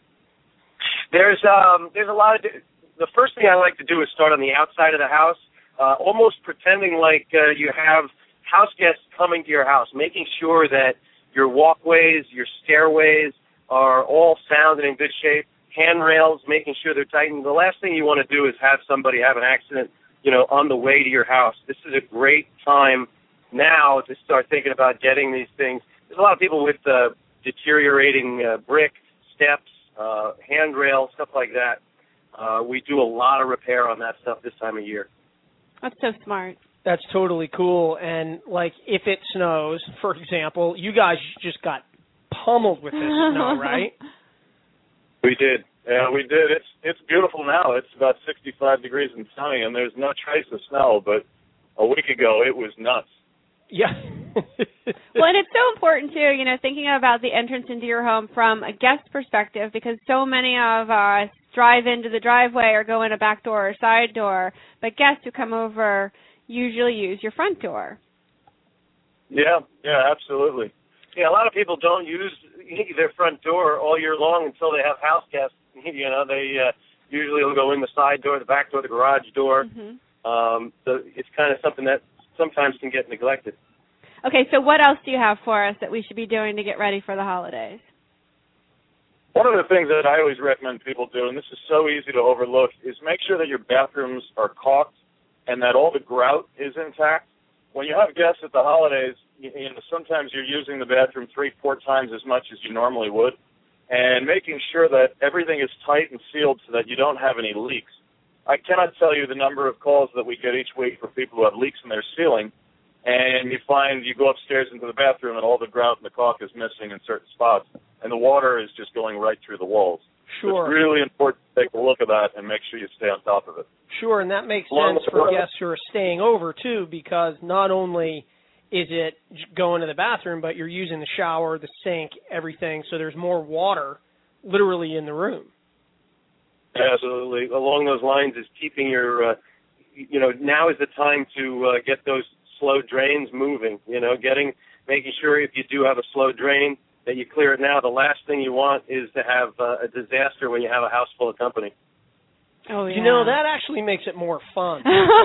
Speaker 11: There's a lot of. The first thing I like to do is start on the outside of the house, almost pretending like you have house guests coming to your house, making sure that your walkways, your stairways are all sound and in good shape. Handrails, making sure they're tightened. The last thing you want to do is have somebody have an accident, on the way to your house. This is a great time now to start thinking about getting these things. There's a lot of people with deteriorating brick, steps, handrails, stuff like that. We do a lot of repair on that stuff this time of year.
Speaker 1: That's so smart.
Speaker 2: That's totally cool. And, like, if it snows, for example, you guys just got pummeled with this snow, right?
Speaker 10: We did. Yeah, we did. It's beautiful now. It's about 65 degrees and sunny, and there's no trace of snow, but a week ago it was nuts.
Speaker 2: Yeah.
Speaker 1: Well, and it's so important, too, thinking about the entrance into your home from a guest perspective, because so many of us drive into the driveway or go in a back door or side door, but guests who come over usually use your front door.
Speaker 10: Yeah, absolutely. Yeah, a lot of people don't use their front door all year long until they have house guests. They usually will go in the side door, the back door, the garage door.
Speaker 1: Mm-hmm.
Speaker 10: So it's kind of something that sometimes can get neglected.
Speaker 1: Okay, so what else do you have for us that we should be doing to get ready for the holidays?
Speaker 10: One of the things that I always recommend people do, and this is so easy to overlook, is make sure that your bathrooms are caulked and that all the grout is intact. When you have guests at the holidays, sometimes you're using the bathroom 3-4 times as much as you normally would, and making sure that everything is tight and sealed so that you don't have any leaks. I cannot tell you the number of calls that we get each week for people who have leaks in their ceiling, and you find you go upstairs into the bathroom and all the grout and the caulk is missing in certain spots, and the water is just going right through the walls.
Speaker 2: Sure.
Speaker 10: It's really important to take a look at that and make sure you stay on top of it.
Speaker 2: Sure, and that makes sense for guests who are staying over, too, because not only is it going to the bathroom, but you're using the shower, the sink, everything, so there's more water literally in the room.
Speaker 10: Absolutely. Along those lines is keeping your, now is the time to get those slow drains moving, making sure if you do have a slow drain that you clear it now. The last thing you want is to have a disaster when you have a house full of company.
Speaker 1: Oh, yeah.
Speaker 2: That actually makes it more fun.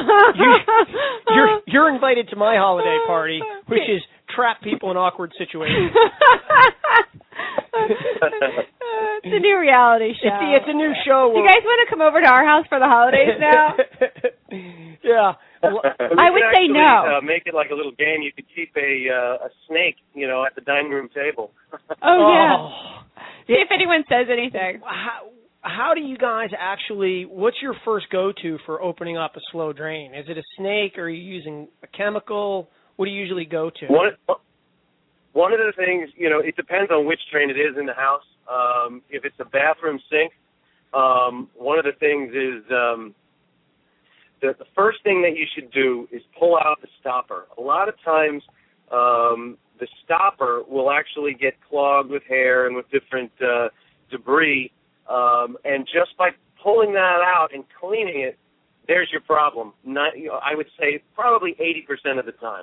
Speaker 2: You're invited to my holiday party, which is trap people in awkward situations.
Speaker 1: It's a new reality show.
Speaker 2: It's a new show.
Speaker 1: You guys want to come over to our house for the holidays now?
Speaker 2: Yeah.
Speaker 1: I would say no.
Speaker 11: Make it like a little game. You could keep a snake, at the dining room table.
Speaker 1: Oh, yeah. See if anyone says anything.
Speaker 2: How do you guys what's your first go-to for opening up a slow drain? Is it a snake, or are you using a chemical? What do you usually go to?
Speaker 11: One of the things, it depends on which drain it is in the house. If it's a bathroom sink, one of the things is the first thing that you should do is pull out the stopper. A lot of times the stopper will actually get clogged with hair and with different debris, and just by pulling that out and cleaning it, there's your problem. I would say probably 80% of the time.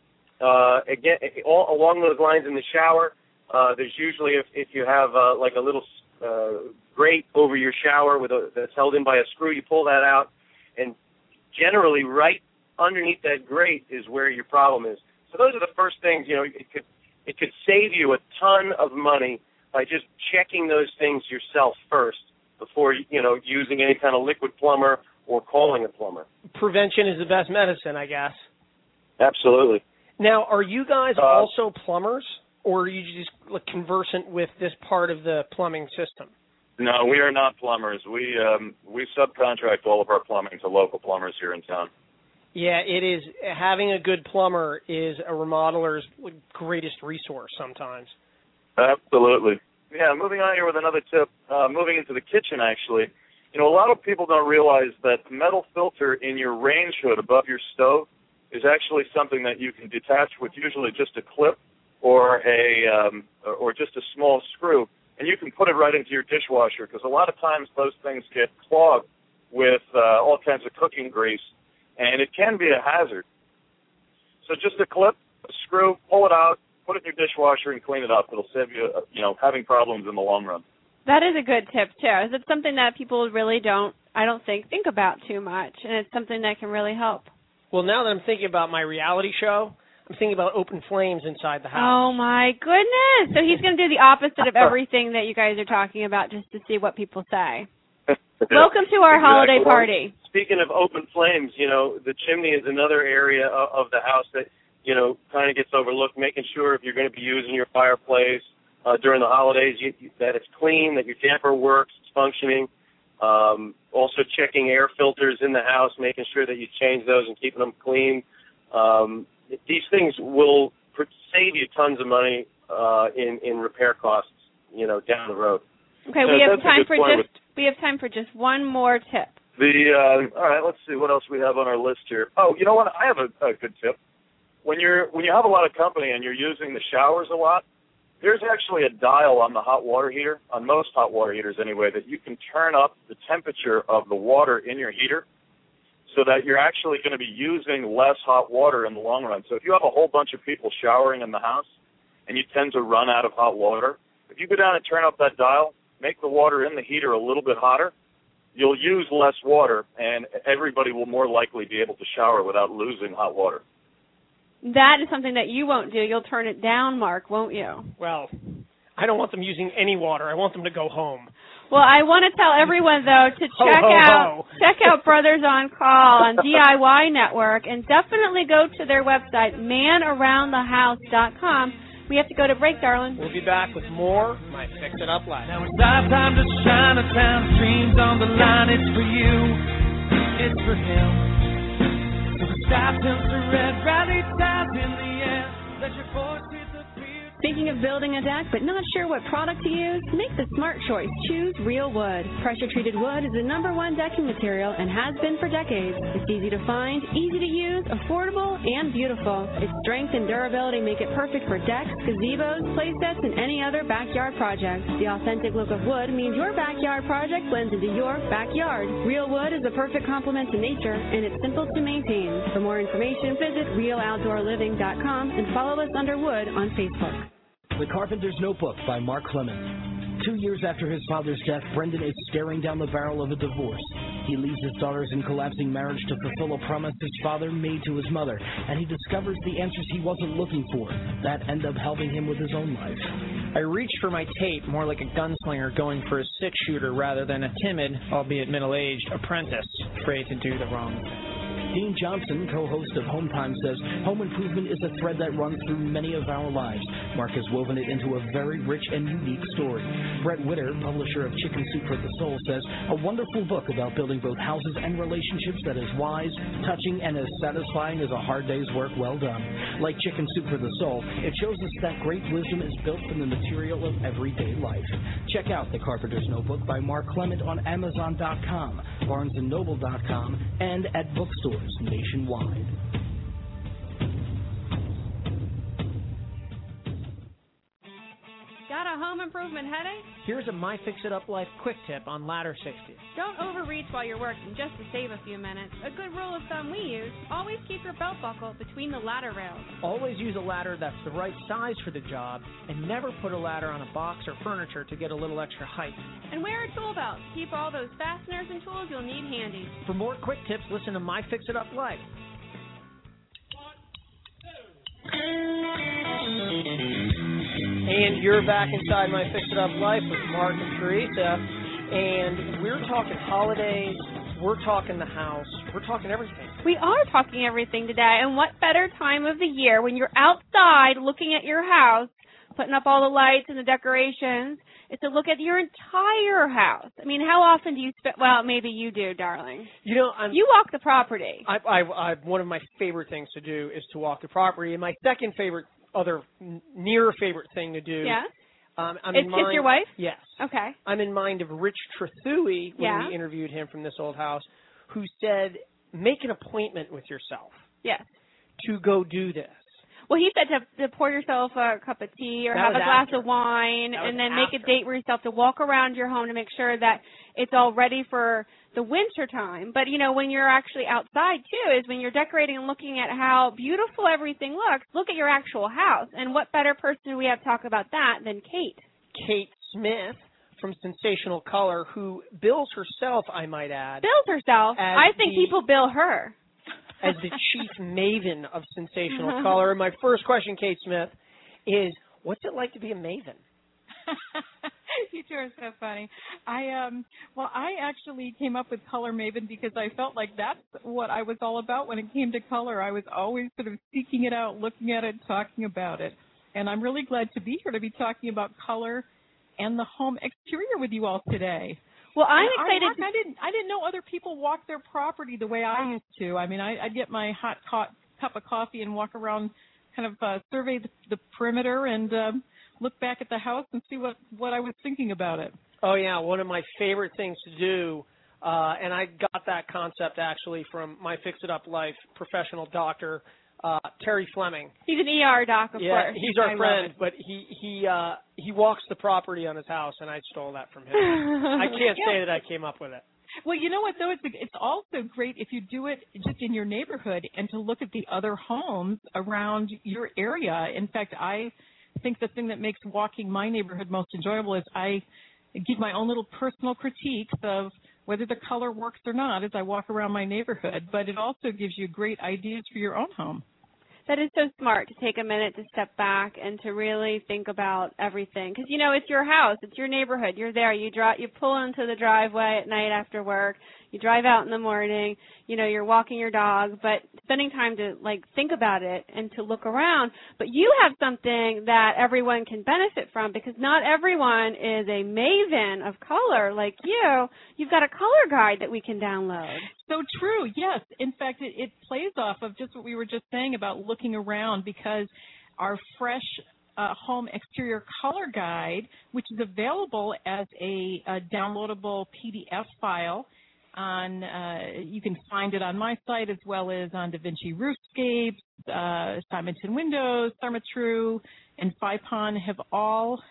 Speaker 11: Again, along those lines in the shower, there's usually, if you have like a little grate over your shower that's held in by a screw, you pull that out, and generally right underneath that grate is where your problem is. So those are the first things. It could save you a ton of money by just checking those things yourself first before using any kind of liquid plumber or calling a plumber.
Speaker 2: Prevention is the best medicine, I guess.
Speaker 11: Absolutely.
Speaker 2: Now, are you guys also plumbers, or are you just conversant with this part of the plumbing system?
Speaker 10: No, we are not plumbers. We subcontract all of our plumbing to local plumbers here in town.
Speaker 2: Yeah, it is. Having a good plumber is a remodeler's greatest resource sometimes.
Speaker 10: Absolutely. Yeah, moving on here with another tip, moving into the kitchen, actually. A lot of people don't realize that the metal filter in your range hood above your stove is actually something that you can detach with usually just a clip or just a small screw, and you can put it right into your dishwasher, because a lot of times those things get clogged with all kinds of cooking grease, and it can be a hazard. So just a clip, a screw, pull it out, put it in your dishwasher, and clean it up. It'll save you, having problems in the long run.
Speaker 1: That is a good tip, too. It's something that people really don't think about too much, and it's something that can really help.
Speaker 2: Well, now that I'm thinking about my reality show, I'm thinking about open flames inside the house.
Speaker 1: Oh, my goodness. So he's going to do the opposite of everything that you guys are talking about just to see what people say. Welcome to our holiday party.
Speaker 11: Speaking of open flames, the chimney is another area of the house that, kind of gets overlooked, making sure if you're going to be using your fireplace during the holidays, that it's clean, that your damper works, it's functioning. Also checking air filters in the house, making sure that you change those and keeping them clean. These things will save you tons of money in repair costs, down the road.
Speaker 1: Okay,
Speaker 11: so
Speaker 1: we have time for just one more tip.
Speaker 10: All right, let's see what else we have on our list here. Oh, you know what? I have a good tip. When you have a lot of company and you're using the showers a lot, there's actually a dial on the hot water heater, on most hot water heaters anyway, that you can turn up the temperature of the water in your heater so that you're actually going to be using less hot water in the long run. So if you have a whole bunch of people showering in the house and you tend to run out of hot water, if you go down and turn up that dial, make the water in the heater a little bit hotter, you'll use less water, and everybody will more likely be able to shower without losing hot water.
Speaker 1: That is something that you won't do. You'll turn it down, Mark, won't you?
Speaker 2: Well, I don't want them using any water. I want them to go home.
Speaker 1: Well, I want to tell everyone, though, to check out Brothers on Call on DIY Network, and definitely go to their website, manaroundthehouse.com. We have to go to break, darling.
Speaker 2: We'll be back with more My Fix It Up Live.
Speaker 6: Now it's time to Chinatown, streams on the line. It's for you, it's for him. So the stop tilts the red, rally ties in the air. Let your voice hit the beat.
Speaker 4: Thinking of building a deck but not sure what product to use? Make the smart choice. Choose Real Wood. Pressure-treated wood is the #1 decking material and has been for decades. It's easy to find, easy to use, affordable, and beautiful. Its strength and durability make it perfect for decks, gazebos, play sets, and any other backyard project. The authentic look of wood means your backyard project blends into your backyard. Real Wood is a perfect complement to nature, and it's simple to maintain. For more information, visit RealOutdoorLiving.com and follow us under Wood on Facebook.
Speaker 8: The Carpenter's Notebook by Mark Clemens. 2 years after his father's death, Brendan is staring down the barrel of a divorce. He leaves his daughters in collapsing marriage to fulfill a promise his father made to his mother, and he discovers the answers he wasn't looking for that end up helping him with his own life.
Speaker 9: I reached for my tape more like a gunslinger going for a six-shooter rather than a timid, albeit middle-aged, apprentice afraid to do the wrong thing.
Speaker 8: Dean Johnson, co-host of Home Time, says home improvement is a thread that runs through many of our lives. Mark has woven it into a very rich and unique story. Brett Witter, publisher of Chicken Soup for the Soul, says a wonderful book about building both houses and relationships that is wise, touching, and as satisfying as a hard day's work well done. Like Chicken Soup for the Soul, it shows us that great wisdom is built from the material of everyday life. Check out The Carpenter's Notebook by Mark Clement on Amazon.com, BarnesandNoble.com, and at bookstores nationwide.
Speaker 1: Got a home improvement headache?
Speaker 2: Here's a My Fix It Up Life quick tip on ladder 60.
Speaker 1: Don't overreach while you're working just to save a few minutes. A good rule of thumb we use, always keep your belt buckle between the ladder rails.
Speaker 2: Always use a ladder that's the right size for the job, and never put a ladder on a box or furniture to get a little extra height.
Speaker 1: And wear a tool belt. Keep all those fasteners and tools you'll need handy.
Speaker 2: For more quick tips, listen to My Fix It Up Life. And you're back inside My Fix It Up Life with Mark and Teresa, and we're talking holidays, we're talking the house, we're talking everything.
Speaker 1: We are talking everything today, and what better time of the year when you're outside looking at your house, putting up all the lights and the decorations, is to look at your entire house. I mean, how often do you spend, well, maybe you do, darling.
Speaker 2: You know,
Speaker 1: you walk the property.
Speaker 2: I one of my favorite things to do is to walk the property, and my second favorite, near favorite thing to do.
Speaker 1: Yeah.
Speaker 2: It's
Speaker 1: your wife?
Speaker 2: Yes.
Speaker 1: Okay.
Speaker 2: I'm in mind of Rich Trethewey when we interviewed him from This Old House, who said, make an appointment with yourself.
Speaker 1: Yes.
Speaker 2: To go do this.
Speaker 1: Well, he said to pour yourself a cup of tea or have a glass of wine and then make a date with yourself to walk around your home to make sure that it's all ready for the winter time. But, you know, when you're actually outside, too, is when you're decorating and looking at how beautiful everything looks, look at your actual house. And what better person do we have to talk about that than Kate?
Speaker 2: Kate Smith from Sensational Color, who bills herself, I might add.
Speaker 1: Bills herself? I think people bill her.
Speaker 2: As the chief maven of Sensational Color. And my first question, Kate Smith, is what's it like to be a maven?
Speaker 12: You two are so funny. I actually came up with Color Maven because I felt like that's what I was all about when it came to color. I was always sort of seeking it out, looking at it, talking about it. And I'm really glad to be here to be talking about color and the home exterior with you all today.
Speaker 1: Well, I'm excited.
Speaker 12: I didn't know other people walk their property the way I used to. I mean, I'd get my hot cup of coffee and walk around, kind of survey the perimeter and look back at the house and see what I was thinking about it.
Speaker 2: Oh, yeah, one of my favorite things to do, and I got that concept actually from My Fix It Up Life professional doctor, Terry Fleming.
Speaker 1: He's an ER doc, of course.
Speaker 2: Yeah, he's our friend, but he walks the property on his house, and I stole that from him. I can't say that I came up with it.
Speaker 12: Well, you know what, though? It's also great if you do it just in your neighborhood and to look at the other homes around your area. In fact, I think the thing that makes walking my neighborhood most enjoyable is I give my own little personal critiques of whether the color works or not as I walk around my neighborhood, but it also gives you great ideas for your own home.
Speaker 1: That is so smart to take a minute to step back and to really think about everything. Because, you know, it's your house. It's your neighborhood. You're there. You pull into the driveway at night after work. You drive out in the morning. You know, you're walking your dog. But spending time to, like, think about it and to look around. But you have something that everyone can benefit from because not everyone is a maven of color like you. You've got a color guide that we can download.
Speaker 12: So true, yes. In fact, it plays off of just what we were just saying about looking around because our fresh home exterior color guide, which is available as a downloadable PDF file, you can find it on my site as well as on DaVinci Roofscapes, Simonton Windows, Therma-Tru, and FIPON have all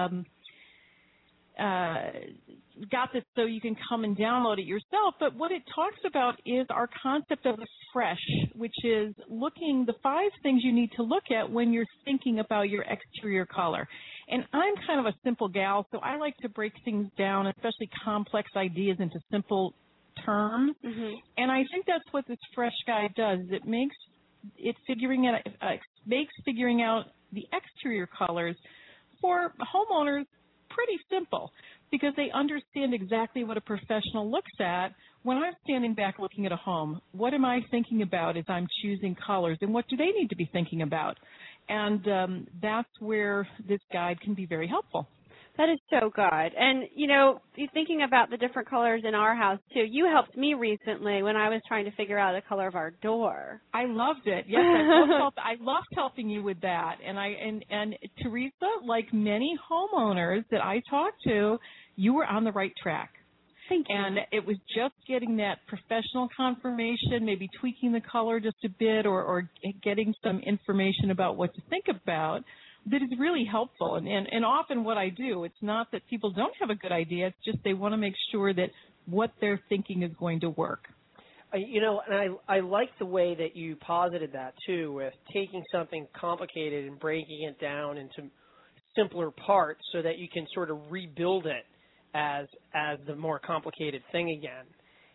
Speaker 12: got this so you can come and download it yourself. But what it talks about is our concept of the fresh, which is the 5 things you need to look at when you're thinking about your exterior color. And I'm kind of a simple gal, so I like to break things down, especially complex ideas, into simple terms. Mm-hmm. And I think that's what this fresh guide does. It makes figuring out the exterior colors for homeowners pretty simple because they understand exactly what a professional looks at when I'm standing back looking at a home. What am I thinking about as I'm choosing colors, and what do they need to be thinking about? And that's where this guide can be very helpful.
Speaker 1: That is so good. And, you know, thinking about the different colors in our house, too, you helped me recently when I was trying to figure out the color of our door.
Speaker 12: I loved it. Yes, I loved helping you with that. And Teresa, like many homeowners that I talked to, you were on the right track.
Speaker 1: Thank you.
Speaker 12: And it was just getting that professional confirmation, maybe tweaking the color just a bit or getting some information about what to think about that is really helpful. And often what I do, it's not that people don't have a good idea, it's just they want to make sure that what they're thinking is going to work.
Speaker 2: And I like the way that you posited that, too, with taking something complicated and breaking it down into simpler parts so that you can sort of rebuild it as the more complicated thing again.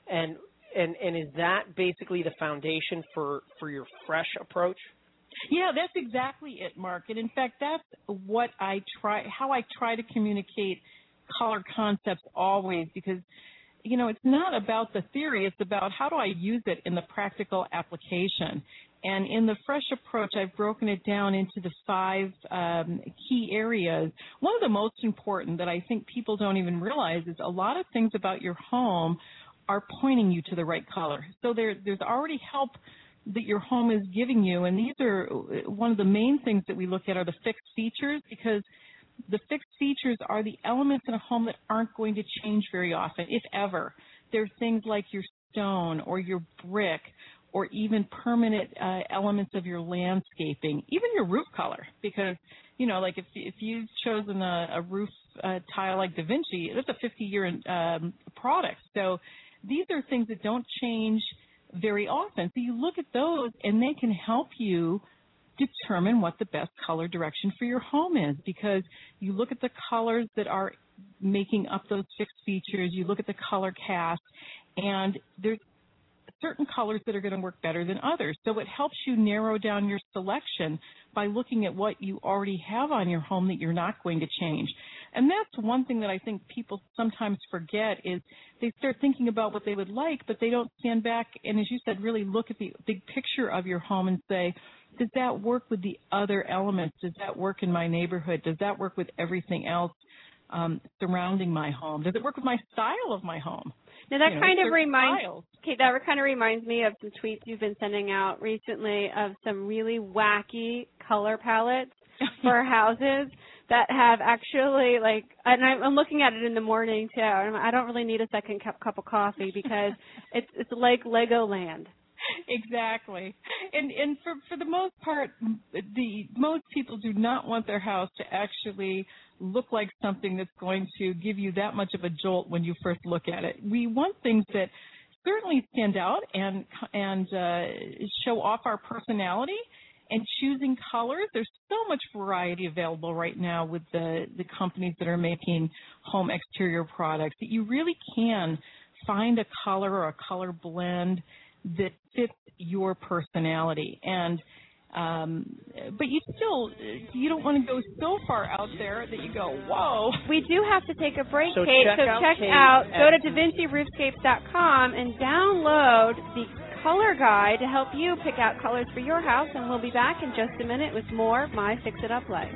Speaker 2: And is that basically the foundation for your fresh approach?
Speaker 12: Yeah, that's exactly it, Mark. And in fact, that's what how I try to communicate color concepts always, because it's not about the theory, it's about how do I use it in the practical application. And in the fresh approach, I've broken it down into the 5 key areas. One of the most important that I think people don't even realize is a lot of things about your home are pointing you to the right color. So there's already help that your home is giving you, and these are one of the main things that we look at are the fixed features, because the fixed features are the elements in a home that aren't going to change very often, if ever. They're things like your stone or your brick or even permanent elements of your landscaping, even your roof color, because, like if you've chosen a roof tile like Da Vinci, that's a 50-year product. So these are things that don't change very often. So you look at those, and they can help you determine what the best color direction for your home is, because you look at the colors that are making up those fixed features, you look at the color cast, and there's certain colors that are going to work better than others. So it helps you narrow down your selection by looking at what you already have on your home that you're not going to change. And that's one thing that I think people sometimes forget is they start thinking about what they would like, but they don't stand back and, as you said, really look at the big picture of your home and say, does that work with the other elements? Does that work in my neighborhood? Does that work with everything else surrounding my home? Does it work with my style of my home?
Speaker 1: Now that kind of reminds me of some tweets you've been sending out recently of some really wacky color palettes for houses that have actually and I'm looking at it in the morning too. I don't really need a second cup of coffee because it's like Legoland.
Speaker 12: Exactly. And for the most part, most people do not want their house to actually look like something that's going to give you that much of a jolt when you first look at it. We want things that certainly stand out and show off our personality. And choosing colors, there's so much variety available right now with the companies that are making home exterior products that you really can find a color or a color blend that fits your personality. And but you don't want to go so far out there that you go, whoa.
Speaker 1: We do have to take a break,
Speaker 2: so
Speaker 1: Kate. Go to DaVinciRoofscapes.com and download the color guide to help you pick out colors for your house, and we'll be back in just a minute with more of My Fix It Up Life.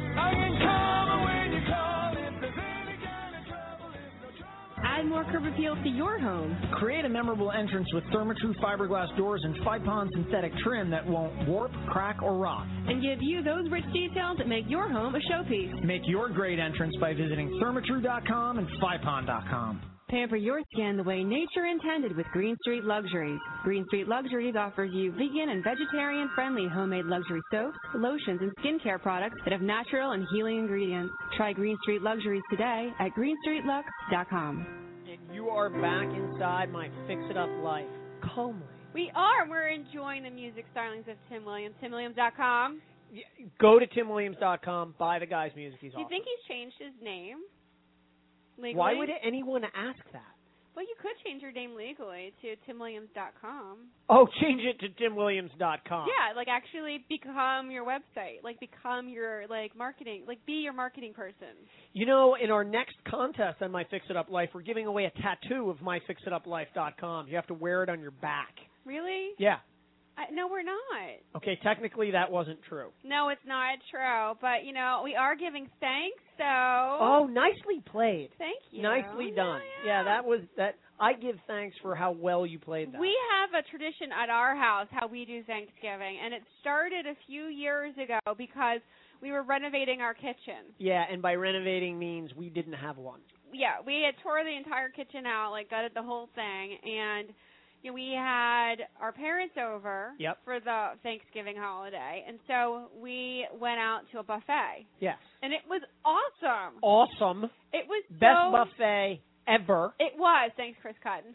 Speaker 4: Add more curb appeal to your home.
Speaker 3: Create a memorable entrance with Therma-Tru fiberglass doors and 5-pond synthetic trim that won't warp, crack, or rot.
Speaker 4: And give you those rich details that make your home a showpiece.
Speaker 3: Make your great entrance by visiting Therma-Tru.com and 5pond.com.
Speaker 4: Pamper your skin the way nature intended with Green Street Luxuries. Green Street Luxuries offers you vegan and vegetarian-friendly homemade luxury soaps, lotions, and skincare products that have natural and healing ingredients. Try Green Street Luxuries today at greenstreetlux.com.
Speaker 2: And you are back inside My Fix It Up Life, calmly.
Speaker 1: We are. We're enjoying the music stylings of Tim Williams. TimWilliams.com.
Speaker 2: Go to TimWilliams.com. Buy the guy's music. He's awesome.
Speaker 1: Do you think he's changed his name? Legally?
Speaker 2: Why would anyone ask that?
Speaker 1: Well, you could change your name legally to TimWilliams.com.
Speaker 2: Oh, change it to TimWilliams.com.
Speaker 1: Yeah, actually become your website. Become your, marketing. Be your marketing person. In
Speaker 2: our next contest on My Fix It Up Life, we're giving away a tattoo of MyFixItUpLife.com. You have to wear it on your back.
Speaker 1: Really?
Speaker 2: Yeah.
Speaker 1: No, we're not.
Speaker 2: Okay, technically that wasn't true.
Speaker 1: No, it's not true. But, we are giving thanks, so.
Speaker 2: Oh, nicely played.
Speaker 1: Thank you.
Speaker 2: Nicely done. Yeah, that was that. I give thanks for how well you played that.
Speaker 1: We have a tradition at our house how we do Thanksgiving, and it started a few years ago because we were renovating our kitchen.
Speaker 2: Yeah, and by renovating means we didn't have one.
Speaker 1: Yeah, we had tore the entire kitchen out, gutted the whole thing, and we had our parents over
Speaker 2: Yep.
Speaker 1: for the Thanksgiving holiday, and so we went out to a buffet.
Speaker 2: Yes.
Speaker 1: And it was awesome.
Speaker 2: Awesome.
Speaker 1: It was
Speaker 2: Best
Speaker 1: so,
Speaker 2: buffet ever.
Speaker 1: It was. Thanks, Chris Cotton.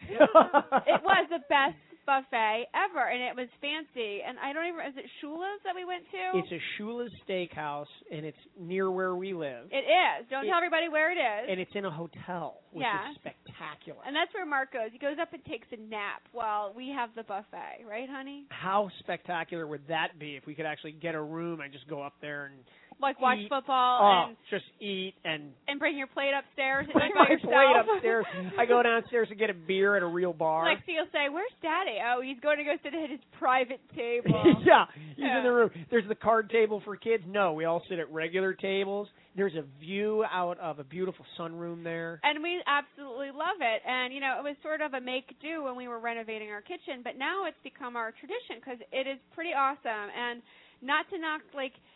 Speaker 1: It was the best buffet ever, and it was fancy. And I don't even, is it Shula's that we went to?
Speaker 2: It's a Shula's Steakhouse, and it's near where we live.
Speaker 1: It is. Don't tell everybody where it is.
Speaker 2: And it's in a hotel, which is spectacular.
Speaker 1: And that's where Mark goes. He goes up and takes a nap while we have the buffet. Right, honey?
Speaker 2: How spectacular would that be if we could actually get a room and just go up there and
Speaker 1: like watch
Speaker 2: eat.
Speaker 1: football and
Speaker 2: just eat and
Speaker 1: bring your plate upstairs and
Speaker 2: bring
Speaker 1: eat by
Speaker 2: my
Speaker 1: yourself.
Speaker 2: plate upstairs. I go downstairs to get a beer at a real bar.
Speaker 1: Lexi will say, "Where's Daddy?" Oh, he's going to go sit at his private table.
Speaker 2: Yeah, he's in the room. There's the card table for kids. No, we all sit at regular tables. There's a view out of a beautiful sunroom there.
Speaker 1: And we absolutely love it. And, it was sort of a make-do when we were renovating our kitchen, but now it's become our tradition because it is pretty awesome. And not to knock,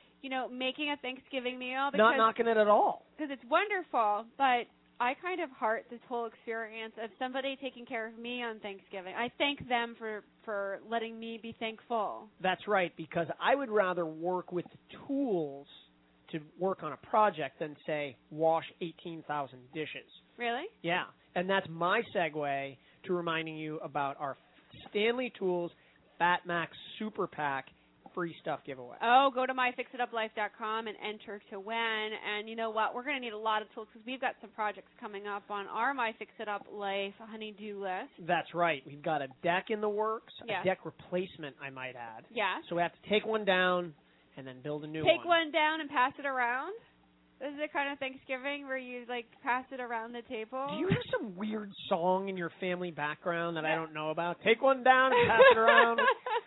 Speaker 1: making a Thanksgiving meal. Because,
Speaker 2: not knocking it at all.
Speaker 1: Because it's wonderful, but I kind of heart this whole experience of somebody taking care of me on Thanksgiving. I thank them for letting me be thankful.
Speaker 2: That's right, because I would rather work with the tools to work on a project than, say, wash 18,000 dishes.
Speaker 1: Really?
Speaker 2: Yeah, and that's my segue to reminding you about our Stanley Tools Fat Max Super Pack free stuff giveaway.
Speaker 1: Oh, go to myfixituplife.com and enter to win. And you know what? We're going to need a lot of tools because we've got some projects coming up on our My Fix It Up Life honey-do list.
Speaker 2: That's right. We've got a deck in the works,
Speaker 1: yes.
Speaker 2: A deck replacement, I might add.
Speaker 1: Yeah.
Speaker 2: So we have to take one down and then build a new
Speaker 1: one. Take one down and pass it around? This is the kind of Thanksgiving where you, pass it around the table?
Speaker 2: Do you have some weird song in your family background that I don't know about? Take one down and pass it around.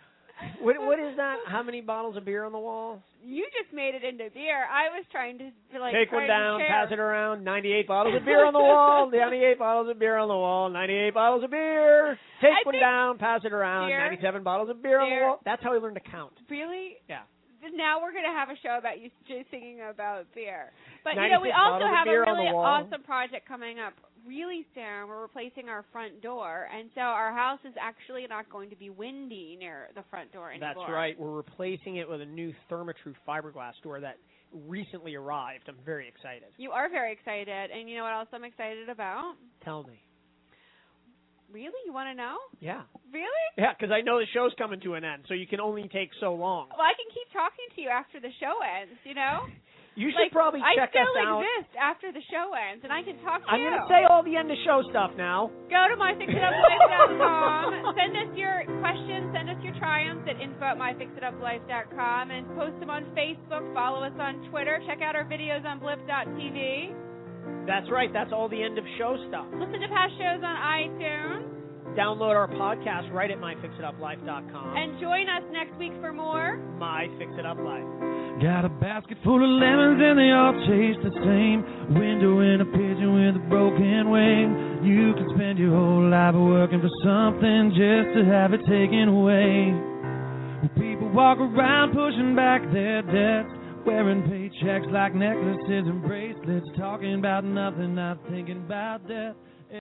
Speaker 2: What is that? How many bottles of beer on the wall?
Speaker 1: You just made it into beer. I was trying to
Speaker 2: take one down, pass it around. 98 bottles of beer on the wall. 98 bottles of beer on the wall. 98 bottles of beer. Take one down, pass it around. 97 bottles of beer on the wall. That's how we learn to count.
Speaker 1: Really?
Speaker 2: Yeah.
Speaker 1: Now we're going to have a show about you singing about beer. But, we
Speaker 2: 96
Speaker 1: also have a really
Speaker 2: wall.
Speaker 1: awesome project coming up really soon. We're replacing our front door, and so our house is actually not going to be windy near the front door anymore.
Speaker 2: That's right. We're replacing it with a new Therma-Tru fiberglass door that recently arrived. I'm very excited.
Speaker 1: You are very excited, and you know what else I'm excited about?
Speaker 2: Tell me.
Speaker 1: Really? You want to know?
Speaker 2: Yeah.
Speaker 1: Really?
Speaker 2: Yeah, because I know the show's coming to an end, so you can only take so long.
Speaker 1: Well, I can keep talking to you after the show ends,
Speaker 2: You should probably check us out.
Speaker 1: I still exist after the show ends, and I can talk to you.
Speaker 2: I'm going to say all the end of show stuff now.
Speaker 1: Go to myfixituplife.com. Send us your questions, send us your triumphs at info@myfixituplife.com, and post them on Facebook. Follow us on Twitter. Check out our videos on blip.tv.
Speaker 2: That's right. That's all the end of show stuff.
Speaker 1: Listen to past shows on iTunes.
Speaker 2: Download our podcast right at myfixituplife.com.
Speaker 1: And join us next week for more
Speaker 2: My Fix It Up Life.
Speaker 6: Got a basket full of lemons and they all taste the same. Window in a pigeon with a broken wing. You can spend your whole life working for something just to have it taken away. People walk around pushing back their debts, wearing paychecks like necklaces and bracelets, talking about nothing, not thinking about death.